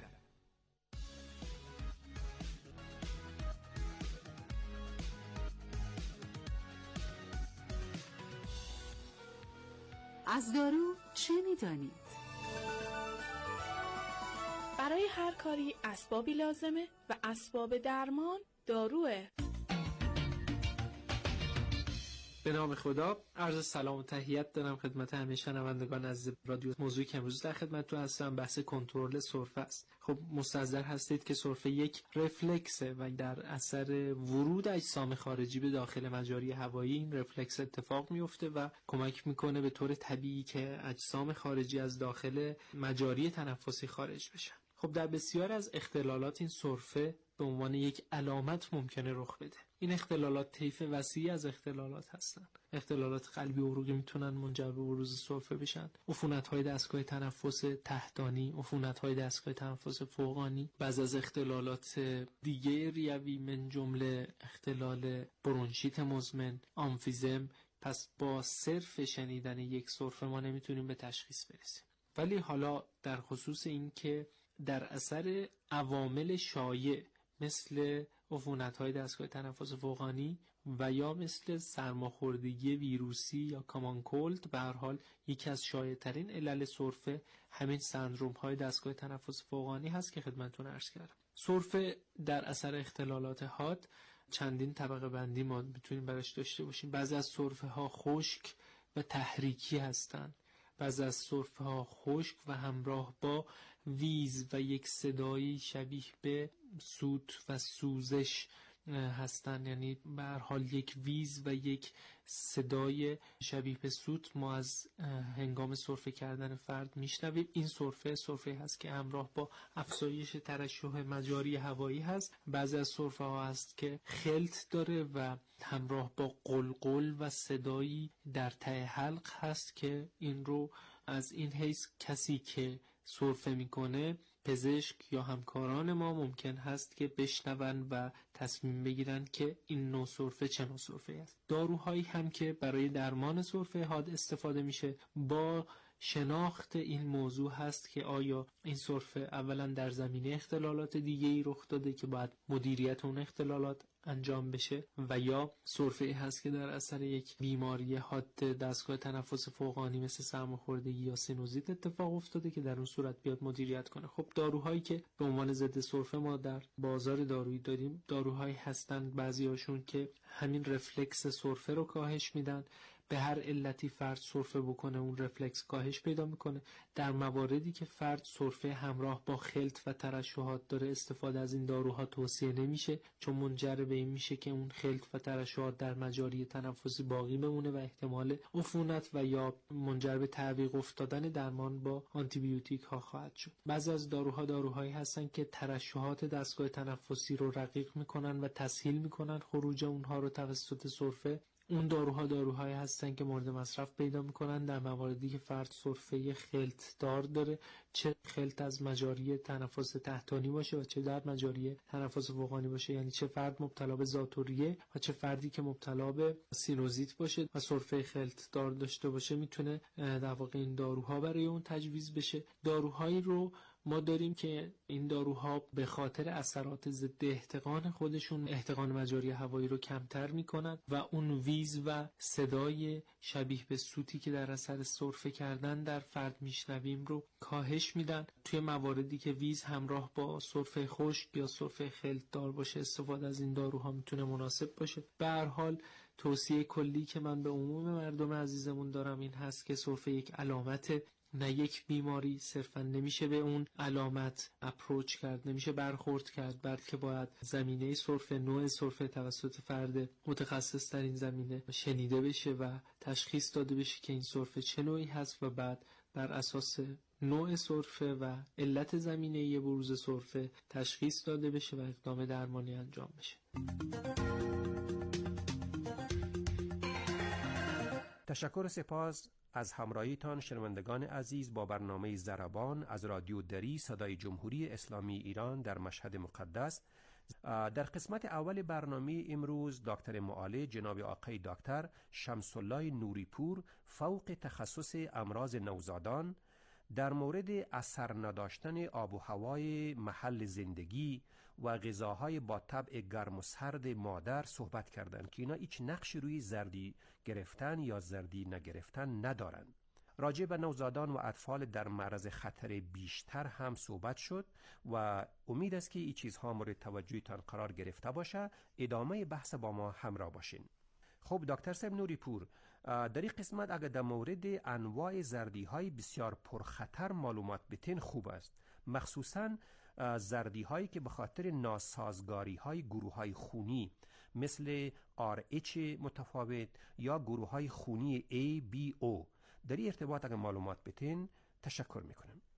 از دارو چه می‌دانید؟ برای هر کاری اسبابی لازمه و اسباب درمان داروه. به نام خدا، عرض سلام و تحیت دارم خدمت همه شنوندگان عزیز رادیو. موضوعی که امروز در خدمتتون هستم بحث کنترل سرفه است. خب مستحضر هستید که سرفه یک رفلکسه و در اثر ورود اجسام خارجی به داخل مجاری هوایی این رفلکس اتفاق میفته و کمک میکنه به طور طبیعی که اجسام خارجی از داخل مجاری تنفسی خارج بشن. خب در بسیار از اختلالات این سرفه به عنوان یک علامت ممکنه رخ بده. این اختلالات طیف وسیعی از اختلالات هستن. اختلالات قلبی و عروقی میتونن منجر به بروز سرفه بشن. عفونت‌های دستگاه تنفس تحتانی، عفونت‌های دستگاه تنفس فوقانی، بعضی از اختلالات دیگه ریوی من جمله اختلال برونشیت مزمن، آمفیزم. پس با صرف شنیدن یک سرفه ما نمیتونیم به تشخیص برسیم. ولی حالا در خصوص این که در اثر عوامل شایع مثل عفونت‌های دستگاه تنفس فوقانی و یا مثل سرماخوردگی ویروسی یا کامان کولد، به هر حال یکی از شایع‌ترین علل سرفه همین سندروم‌های دستگاه تنفس فوقانی هست که خدمتتون عرض کردم. سرفه در اثر اختلالات حاد چندین طبقه بندی ما میتونیم براش داشته باشیم. بعضی از سرفه ها خشک و تحریکی هستند، بعضی از سرفه ها خشک و همراه با ویز و یک صدایی شبیه به سوت و سوزش هستند. یعنی به هر حال یک ویز و یک صدای شبیه به سوت ما از هنگام سرفه کردن فرد میشنویم. این سرفه هست که همراه با افزایش ترشح مجاری هوایی هست. بعضی از سرفه ها هست که خلط داره و همراه با قلقل و صدایی در ته حلق هست که این رو از این حیث کسی که سرفه میکنه، پزشک یا همکاران ما ممکن هست که بشنون و تصمیم بگیرن که این نوع سرفه چه نوع سرفه است. داروهایی هم که برای درمان سرفه حاد استفاده میشه با شناخت این موضوع هست که آیا این سرفه اولا در زمینه اختلالات دیگه‌ای رخ داده که باید مدیریت اون اختلالات انجام بشه و یا سرفه هست که در اثر یک بیماری حاد دستگاه تنفس فوقانی مثل سرماخوردگی یا سینوزیت اتفاق افتاده که در اون صورت بیاد مدیریت کنه. خب داروهایی که به عنوان ضد سرفه ما در بازار دارویی داریم داروهایی هستند بعضیاشون که همین رفلکس سرفه رو کاهش میدن. به هر علتی فرد سرفه بکنه اون رفلکس کاهش پیدا میکنه. در مواردی که فرد سرفه همراه با خلط و ترشحات داره استفاده از این داروها توصیه نمیشه، چون منجر به این میشه که اون خلط و ترشحات در مجاری تنفسی باقی بمونه و احتمال عفونت و یا منجر به تعویق افتادن درمان با آنتی بیوتیک ها خواهد شد. بعضی از داروهایی هستن که ترشحات دستگاه تنفسی رو رقیق میکنن و تسهیل میکنن خروج اونها رو توسط سرفه. اون داروهایی هستن که مورد مصرف پیدا میکنن در مواردی که فرد سرفه خلط دار داره، چه خلط از مجاری تنفس تحتانی باشه و چه در مجاری تنفس فوقانی باشه. یعنی چه فرد مبتلا به ذاتوریه و چه فردی که مبتلا به سینوزیت باشه و سرفه خلط دار داشته باشه میتونه در واقع این داروها برای اون تجویز بشه. داروهایی رو ما داریم که این داروها به خاطر اثرات ضد احتقان خودشون احتقان مجاری هوایی رو کمتر میکنن و اون ویز و صدای شبیه به سوتی که در اثر سرفه کردن در فرد میشنویم رو کاهش میدن. توی مواردی که ویز همراه با سرفه خشک یا سرفه خلط دار باشه استفاده از این داروها میتونه مناسب باشه. به هر حال توصیه کلی که من به عموم مردم عزیزمون دارم این هست که سرفه یک علامت، نه یک بیماری. صرفا نمیشه به اون علامت اپروچ کرد، نمیشه برخورد کرد، بلکه باید زمینه سرفه، نوع سرفه توسط فرد متخصص در این زمینه شنیده بشه و تشخیص داده بشه که این سرفه چه نوعی هست و بعد بر اساس نوع سرفه و علت زمینه بروز سرفه تشخیص داده بشه و اقدام درمانی انجام بشه. تشکر و سپاس از همراهیتان شنوندگان عزیز با برنامه ضربان از رادیو دری صدای جمهوری اسلامی ایران در مشهد مقدس. در قسمت اول برنامه امروز دکتر معالج جناب آقای دکتر شمس الله نوریپور فوق تخصص امراض نوزادان در مورد اثر نداشتن آب و هوای محل زندگی و غذاهای با طبع گرم و سرد مادر صحبت کردند که اینا هیچ نقشی روی زردی گرفتن یا زردی نگرفتن ندارن. راجع به نوزادان و اطفال در معرض خطر بیشتر هم صحبت شد و امید است که این چیزها مورد توجهتان قرار گرفته باشه. ادامه بحث با ما همراه باشین. خب دکتر صاحب نوریپور، در این قسمت اگر در مورد انواع زردی های بسیار پرخطر معلومات بتین خوب است، مخصوصاً زردی هایی که به خاطر ناسازگاری های گروه های خونی مثل RH متفاوت یا گروه های خونی A, B, O در این ارتباط اگر معلومات بتین تشکر میکنم.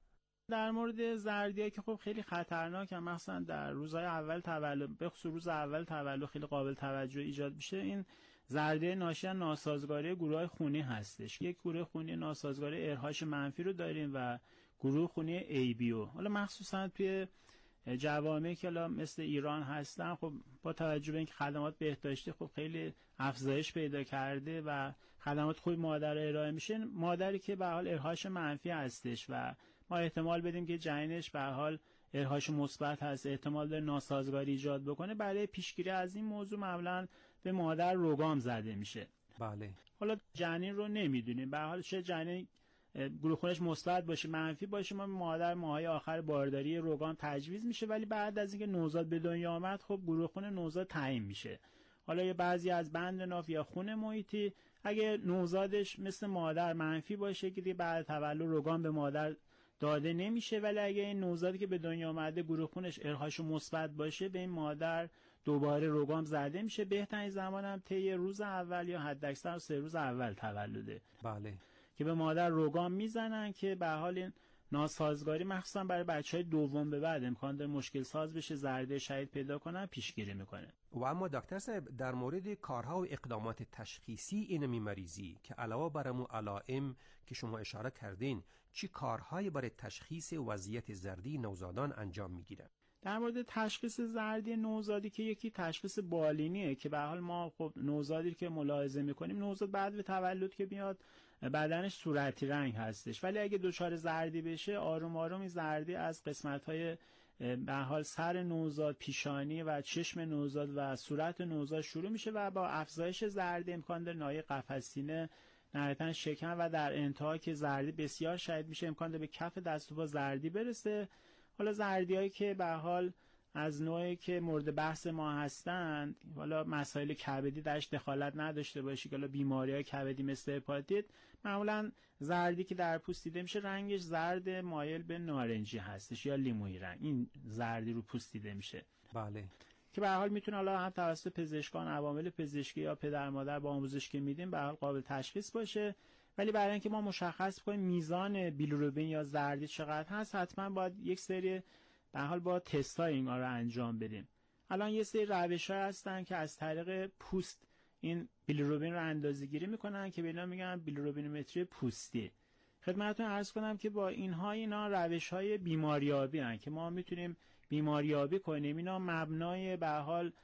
در مورد زردی‌ها که خب خیلی خطرناکه، مثلا در روزهای اول تولد، به خصوص روز اول تولد خیلی قابل توجه ایجاد میشه. این زردی ناشی از ناسازگاری گروه خونی هستش. یک گروه خونی ناسازگاری RH منفی رو داریم و گروه خونی ABO. حالا مخصوصا توی جوامعی که مثل ایران هستن، خب با توجه به اینکه خدمات بهداشتی خب خیلی افزایش پیدا کرده و خدمات خوب مادر ارائه میشه، مادری که به حال RH منفی هستش و ما احتمال بدیم که جنینش به حال RH مثبت هست، احتمال داره ناسازگاری ایجاد بکنه، برای پیشگیری از این موضوع معمولا به مادر روگام زده میشه. بله. حالا جنین رو نمیدونیم، به حال چه جنین گروه خونش مثبت باشه منفی باشه، ما مادر ماهای آخر بارداری روگام تجویز میشه، ولی بعد از اینکه نوزاد به دنیا آمد خب گروه خون نوزاد تعیین میشه. حالا یه بعضی از بند ناف یا خون محیطی اگه نوزادش مثل مادر منفی باشه که دیگه بعد تولد روگام به مادر داده نمیشه، ولی اگه این نوزادی که به دنیا آمده گروه خونش RH مثبت باشه به این مادر دوباره روگام زده میشه. بهترین زمان هم طی روز اول یا حداکثر 3 روز اول تولده. بله. که به مادر روگام میزنن که به حال این ناسازگاری مخصوصا برای بچهای دوم به بعد امکان داره مشکل ساز بشه، زرده شدید پیدا کنن، پیشگیری میکنه. و اما دکتر صاحب در مورد کارها و اقدامات تشخیصی این مریضی که علاوه بر علائم که شما اشاره کردین، چی کارهایی برای تشخیص وضعیت زردی نوزادان انجام میگیرن؟ در مورد تشخیص زردی نوزادی که یکی تشخیص بالینیه که به حال ما خب نوزادی که ملاحظه میکنیم، نوزاد بعد به تولد که میاد بدنش صورتی رنگ هستش، ولی اگه دچار زردی بشه آروم آروم این زردی از قسمت‌های به حال سر نوزاد، پیشانی و چشم نوزاد و صورت نوزاد شروع میشه و با افزایش زردی امکان داره ناحیه قفس سینه، نهایتاً شکم و در انتها که زردی بسیار شدید میشه امکان داره به کف دست و پا زردی برسه. حالا زردیایی که به حال از نوعی که مورد بحث ما هستند، حالا مسائل کبدی درش دخالت نداشته باشی که حالا بیماری‌های کبدی مثل هپاتیت، معمولا زردی که در پوست دیده میشه رنگش زرد مایل به نارنجی هستش یا لیمویی رنگ، این زردی رو پوست دیده میشه. بله. که به هر حال میتونه حالا هم توسط پزشکان، عوامل پزشکی یا پدر مادر با آموزش که میدیم به هر حال قابل تشخیص باشه، ولی برای اینکه ما مشخص کنیم میزان بیلیروبین یا زردی چقدر هست، حتما باید یک سری به حال با تستای اینا رو انجام بدیم. الان یه سری روش‌ها هستن که از طریق پوست این بیلیروبین رو اندازه‌گیری میکنن که به اینا میگن بیلیروبینومتری پوستی. خدمتتون عرض کنم که با اینا روش‌های بیماریابی هستن که ما میتونیم بیماریابی کنیم. اینا مبنای به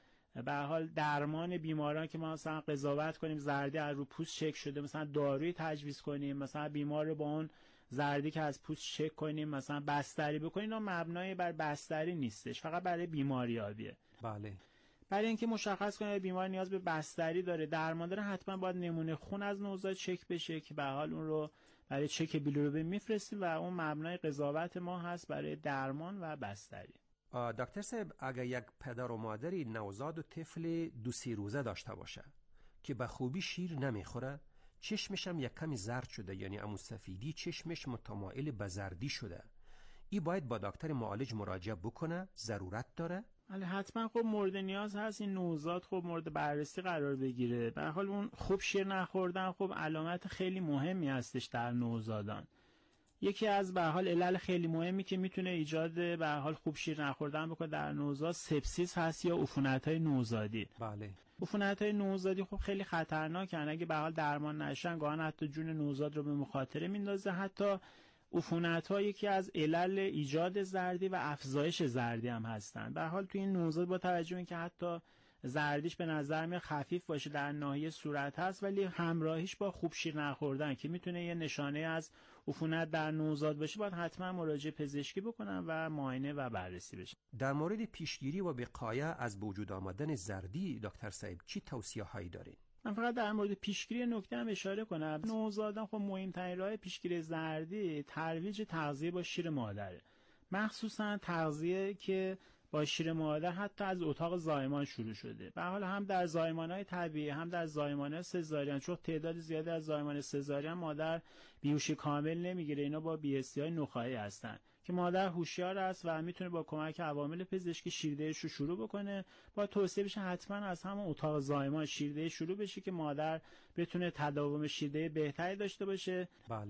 حال درمان بیماران که ما مثلا قضاوت کنیم زردی از رو پوست چک شده، مثلا دارویی تجویز کنیم، مثلا بیمار رو با اون زردی که از پوست چک کنیم مثلا بستری بکنیم، اینا مبنای بر بستری نیستش، فقط برای بیماریابیه. بله. برای اینکه مشخص کنیم بیمار نیاز به بستری داره، درمان داره، حتما باید نمونه خون از نوزاد چک بشه که به حال اون رو برای چک بیلیروبین میفرستیم و اون مبنای قضاوت ما هست برای درمان و بستری. دکتر صاحب، اگر یک پدر و مادری نوزاد و طفل 2-3 روزه داشته باشه که به خوبی شیر نمیخوره، چشمش هم یک کمی زرد شده، یعنی عمو سفیدی چشمش متمایل به زردی شده، ای باید با دکتر معالج مراجعه بکنه؟ ضرورت داره؟ ولی حتما خب مورد نیاز هست این نوزاد خب مورد بررسی قرار بگیره. به هر حال اون خوب شیر نخوردن خب علامت خیلی مهمی هستش در نوزادان. یکی از به هر حال علل خیلی مهمی که میتونه ایجاد به هر حال خوب شیر نخوردن بکنه در نوزاد سپسیس هست یا عفونت‌های نوزادی. بله. عفونت‌های نوزادی خب خیلی خطرناکن، اگه به هر حال درمان نشن گاهن حتی جون نوزاد رو به مخاطره میندازه. حتی عفونت‌ها یکی از علل ایجاد زردی و افزایش زردی هم هستن. به هر حال توی این نوزاد با توجه به اینکه حتی زردیش به نظر میاد خفیف باشه در ناحیه صورت هست، ولی همراهیش با خوب شیر نخوردن که میتونه یه نشانه از عفونت در نوزاد باشه، باید حتما مراجعه پزشکی بکنن و معاینه و بررسی بشه. در مورد پیشگیری و وقایه از به وجود آمدن زردی دکتر صاحب چی توصیه هایی دارین؟ من فقط در مورد پیشگیری نکته هم اشاره کنم. نوزادان خب مهمترین راه پیشگیری زردی ترویج تغذیه با شیر مادره، مخصوصا تغذیه که با شیر مادر حتی از اتاق زایمان شروع شده. به حال هم در زایمان‌های طبیعی هم در زایمان‌های سزارین، چون تعداد زیادی از زایمان سزارین مادر بیهوشی کامل نمیگیره، اینا با بی‌احسی‌های نخاعی هستن که مادر هوشیار است و میتونه با کمک عوامل پزشکی شیردهیش رو شروع بکنه. با توصیه بشه حتما از همون اتاق زایمان شیردهی شروع بشه که مادر بتونه تداوم شیردهی بهتری داشته باشه. بله.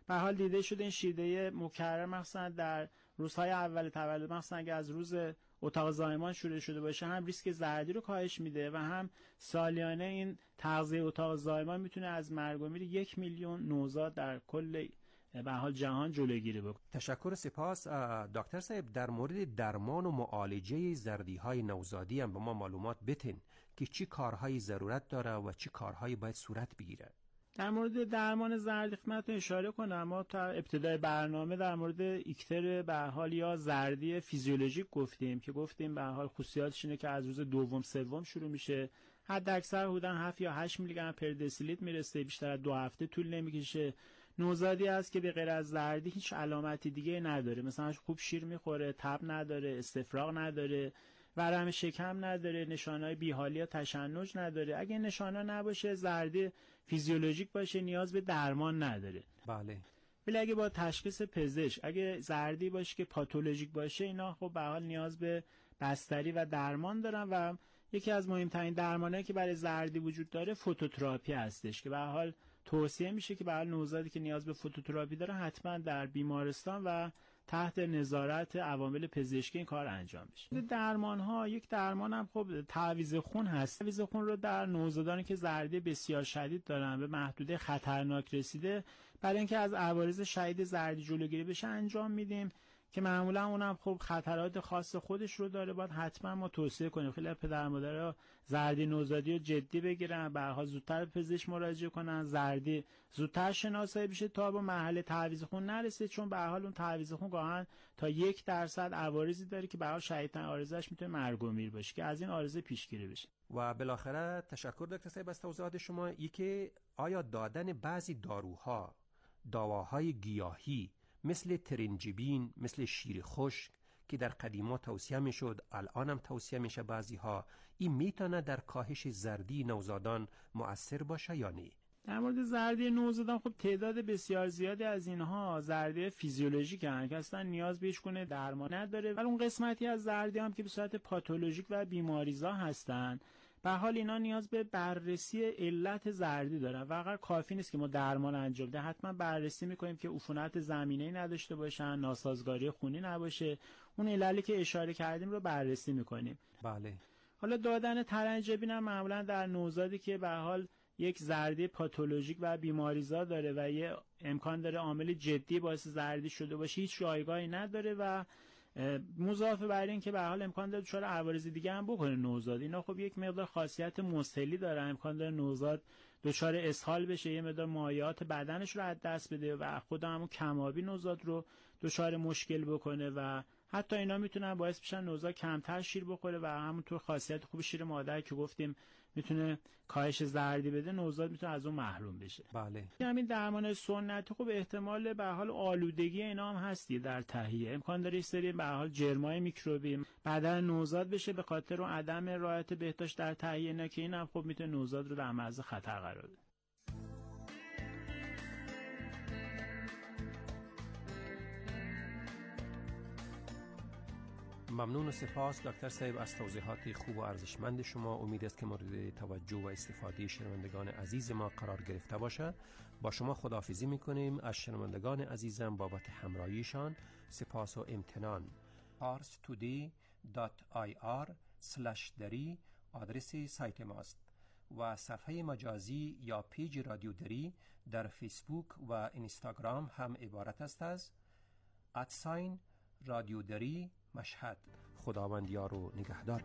به حال دیده شده این شیرده مکرر مثلا در روزهای اول تولد، مثلا اگه از روز اتاق زایمان شروع شده باشه، هم ریسک زردی رو کاهش میده و هم سالیانه این تغذیه اتاق زایمان میتونه از مرگ و میر 1 میلیون نوزاد در کل به حال جهان جلوگیری بکنه. تشکر، سپاس. دکتر صاحب، در مورد درمان و معالجه زردی های نوزادی هم به ما معلومات بدین که چی کارهایی ضرورت داره و چی کارهایی باید صورت بگیره. در مورد درمان زردی خدمتتون اشاره کنم، ما تا ابتدای برنامه در مورد ایکتر به حال یا زردی فیزیولوژیک گفتیم که گفتیم به حال خصوصیاتش اینه که از روز دوم سوم شروع میشه، حد اکثر حدوداً 7 یا 8 میلی گرم پر دسیلیتر میرسه، بیشتر از 2 هفته طول نمیکشه. نوزادی است که به غیر از زردی هیچ علامتی دیگه نداره، مثلا خوب شیر میخوره، تب نداره، استفراغ نداره، ورم شکم نداره، نشانهای بیحالی یا تشنج نداره. اگه نشانه نباشه، زردی فیزیولوژیک باشه، نیاز به درمان نداره. بله. ولی اگه با تشخیص پزشک، اگه زردی باشه که پاتولوژیک باشه، اینا خب به حال نیاز به بستری و درمان دارن و یکی از مهمترین درمانایی که برای زردی وجود داره فوتوتراپی هستش که به حال توصیه میشه که به حال نوزادی که نیاز به فوتوتراپی داره حتما در بیمارستان و تحت نظارت عوامل پزشکی این کار انجام بشه. درمان ها، یک درمان هم خب تعویض خون هست. تعویض خون رو در نوزادانی که زردی بسیار شدید دارن، به محدوده خطرناک رسیده، برای اینکه از عوارض شدید زردی جلوگیری بشه انجام میدیم که معمولا اونم خب خطرات خاص خودش رو داره. باید حتما ما توصیه کنیم خیلی پدر مادرها زردی نوزادی رو جدی بگیرن، به هر حال زودتر پزشک مراجعه کنن، زردی زودتر شناسایی بشه تا به مرحله تعویض خون نرسه، چون به هر حال اون تعویض خون گاهن تا 1% عوارضی داره که به هر حال شدیدترین عارضش میتونه مرگ و میر باشه که از این عارضه پیشگیری بشه. و بالاخره تشکر دکتر صاحب از توضیحات شما. یکی آیا دادن بعضی داروها، دواهای گیاهی مثل ترنجبین، مثل شیر خشک که در قدیما توصیه میشد، الان هم توصیه میشه بعضی ها، این میتونه در کاهش زردی نوزادان مؤثر باشه یا نه؟ در مورد زردی نوزادان خب تعداد بسیار زیادی از اینها زردی فیزیولوژیک هستند که اصلا نیاز به هیچ گونه درمان نداره، ولی اون قسمتی از زردی هم که به صورت پاتولوژیک و بیماریزا هستند، به حال اینا نیاز به بررسی علت زردی دارن و اگر کافی نیست که ما درمان انجام بدیم، حتما بررسی میکنیم که عفونت زمینه‌ای نداشته باشن، ناسازگاری خونی نباشه، اون عللی که اشاره کردیم رو بررسی میکنیم. بله. حالا دادن ترنجبین هم معمولا در نوزادی که به حال یک زردی پاتولوژیک و بیماریزا داره و یه امکان داره عامل جدی باعث زردی شده باشه، هیچ جایگاهی نداره و مضافه بر این که به حال امکان داره دچار عوارض دیگه هم بکنه نوزاد. اینا خب یک مقدار خاصیت مسهلی داره، امکان داره نوزاد دچار اسهال بشه، یه مقدار مایعات بدنش رو از دست بده و خود همون کمابی نوزاد رو دچار مشکل بکنه و حتی اینا میتونن باعث بشن نوزاد کمتر شیر بخوره و همونطور خاصیت خوب شیر مادر که گفتیم میتونه کاهش زردی بده، نوزاد میتونه از اون محروم بشه. بله. همین درمان سنتی خب احتمال به حال آلودگی اینا هم هستی در تهیه، امکان داره یه سری به حال جرمای میکروبی بدن نوزاد بشه به خاطر اون عدم رعایت بهداشت در تهیه، نه که این هم خب میتونه نوزاد رو در معرض خطر قرار بده. ممنون و سپاس دکتر صاحب از توضیحات خوب و ارزشمند شما. امید است که مورد توجه و استفاده شنوندگان عزیز ما قرار گرفته باشه. با شما خداحافظی میکنیم. از شنوندگان عزیزم بابت همراهیشان سپاس و امتنان. parstoday.ir/dari آدرس سایت ماست و صفحه مجازی یا پیج رادیو دری در فیسبوک و اینستاگرام هم عبارت است از رادیو دری مشهد. خداوند یار و نگهدار.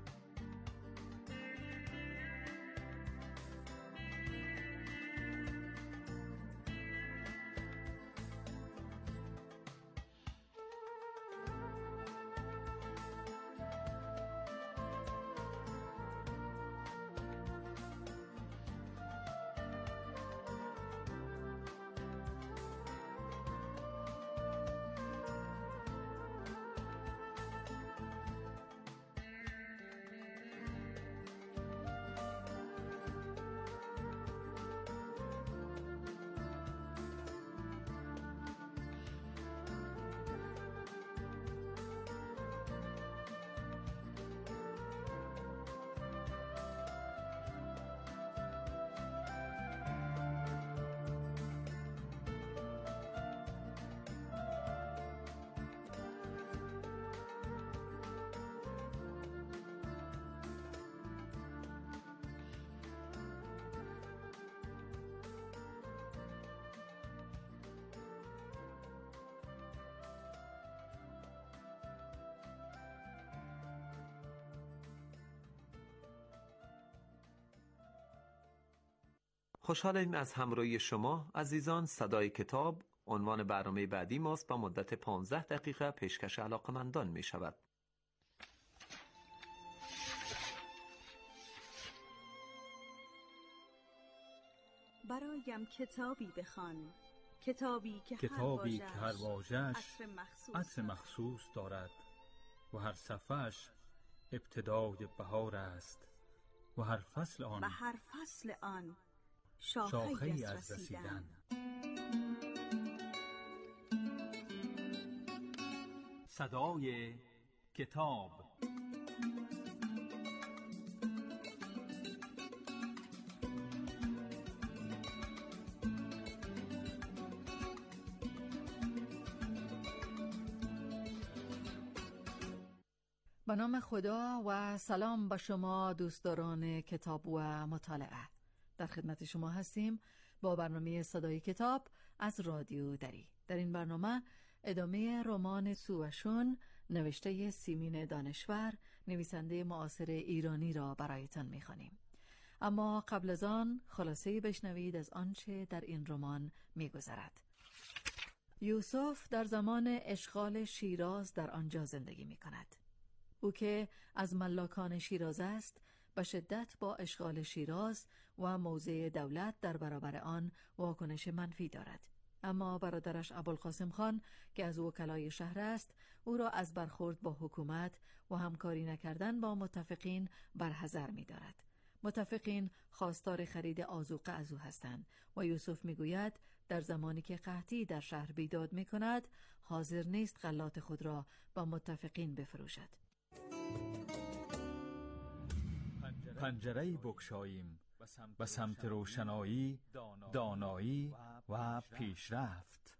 خوشحالیم از همراهی شما عزیزان. صدای کتاب عنوان برنامه بعدی ماست و مدت 15 دقیقه پیشکش علاقمندان می شود. برایم کتابی بخوان، کتابی که هر واژه‌اش عطر مخصوص دارد و هر صفحه‌اش ابتدای بهار است و هر فصل آن شاخه‌ای از رسیدن. صدای کتاب. به نام خدا و سلام به شما دوستداران کتاب و مطالعه. در خدمت شما هستیم با برنامه صدای کتاب از رادیو دری. در این برنامه ادامه رمان سوشون نوشته سیمین دانشور، نویسنده معاصر ایرانی را برایتان می‌خوانیم. اما قبل از آن خلاصه‌ای بشنوید از آنچه در این رمان می‌گذرد. یوسف در زمان اشغال شیراز در آنجا زندگی می‌کند. او که از ملاکان شیراز است به شدت با اشغال شیراز و موضع دولت در برابر آن واکنش منفی دارد. اما برادرش ابوالقاسم خان که از وکلای شهر است او را از برخورد با حکومت و همکاری نکردن با متفقین برحذر می دارد. متفقین خواستار خرید آذوقه از او هستند و یوسف می گوید در زمانی که قحطی در شهر بیداد می کند حاضر نیست غلات خود را با متفقین بفروشد. پنجره‌ای بگشاییم به سمت روشنایی، دانایی و پیشرفت.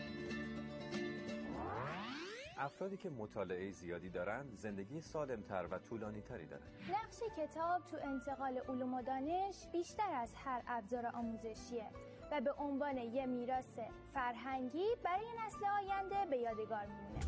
افرادی که مطالعه زیادی دارند زندگی سالم‌تر و طولانی‌تری دارند. نقش کتاب تو انتقال علوم و دانش بیشتر از هر ابزار آموزشیه و به عنوان یه میراث فرهنگی برای نسل آینده به یادگار میمونه.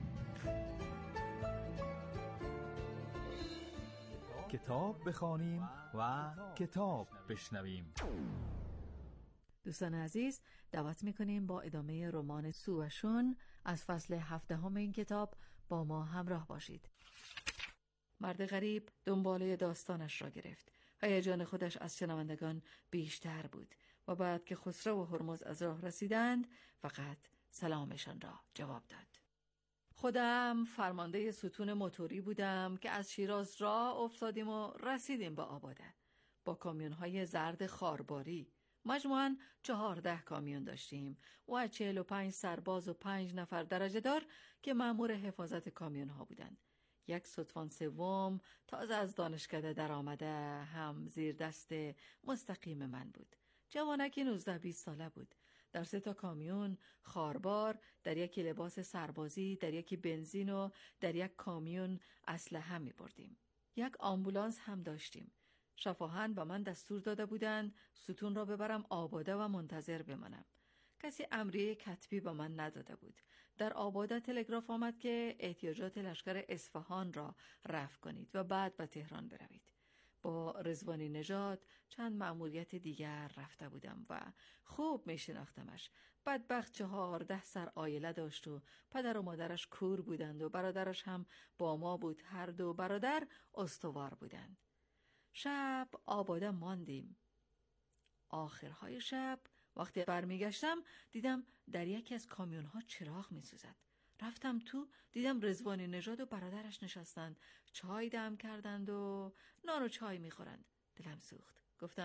کتاب بخوانیم و کتاب بشنویم. دوستان عزیز، دعوت میکنیم با ادامه رمان سوشون از فصل 17 این کتاب با ما همراه باشید. مرد غریب دنباله داستانش را گرفت. هیجان خودش از شنوندگان بیشتر بود و بعد که خسرو و هرمز از راه رسیدند فقط سلامشان را جواب داد. خودم فرمانده ستون موتوری بودم که از شیراز راه افتادیم و رسیدیم به آباده با کامیون‌های زرد خارباری. مجموعاً 14 کامیون داشتیم و 45 سرباز و 5 نفر درجه دار که مأمور حفاظت کامیون‌ها بودند. یک ستوان سوم تازه از دانشکده در آمده هم زیر دست مستقیم من بود. جوانکی 19-20 ساله بود. در 3 کامیون خاربار، در یکی لباس سربازی، در یکی بنزین و در یک کامیون اسلحه می بردیم. یک آمبولانس هم داشتیم. شفاهن به من دستور داده بودند ستون را ببرم آباده و منتظر بمانم. کسی امریه کتبی به من نداده بود. در آباده تلگراف آمد که احتیاجات لشکر اصفهان را رفع کنید و بعد به تهران بروید. با رضوانی نژاد چند مأموریت دیگر رفته بودم و خوب می شناختمش. بدبخت 14 سر عائله داشت و پدر و مادرش کور بودند و برادرش هم با ما بود. هر دو برادر استوار بودند. شب آباده ماندیم. آخرهای شب وقتی برمیگشتم دیدم در یکی از کامیون‌ها چراغ می‌سوزد. رفتم تو، دیدم رضوانی نژاد و برادرش نشستند، چای دم کردند و نان و چای می‌خورند. دلم سوخت.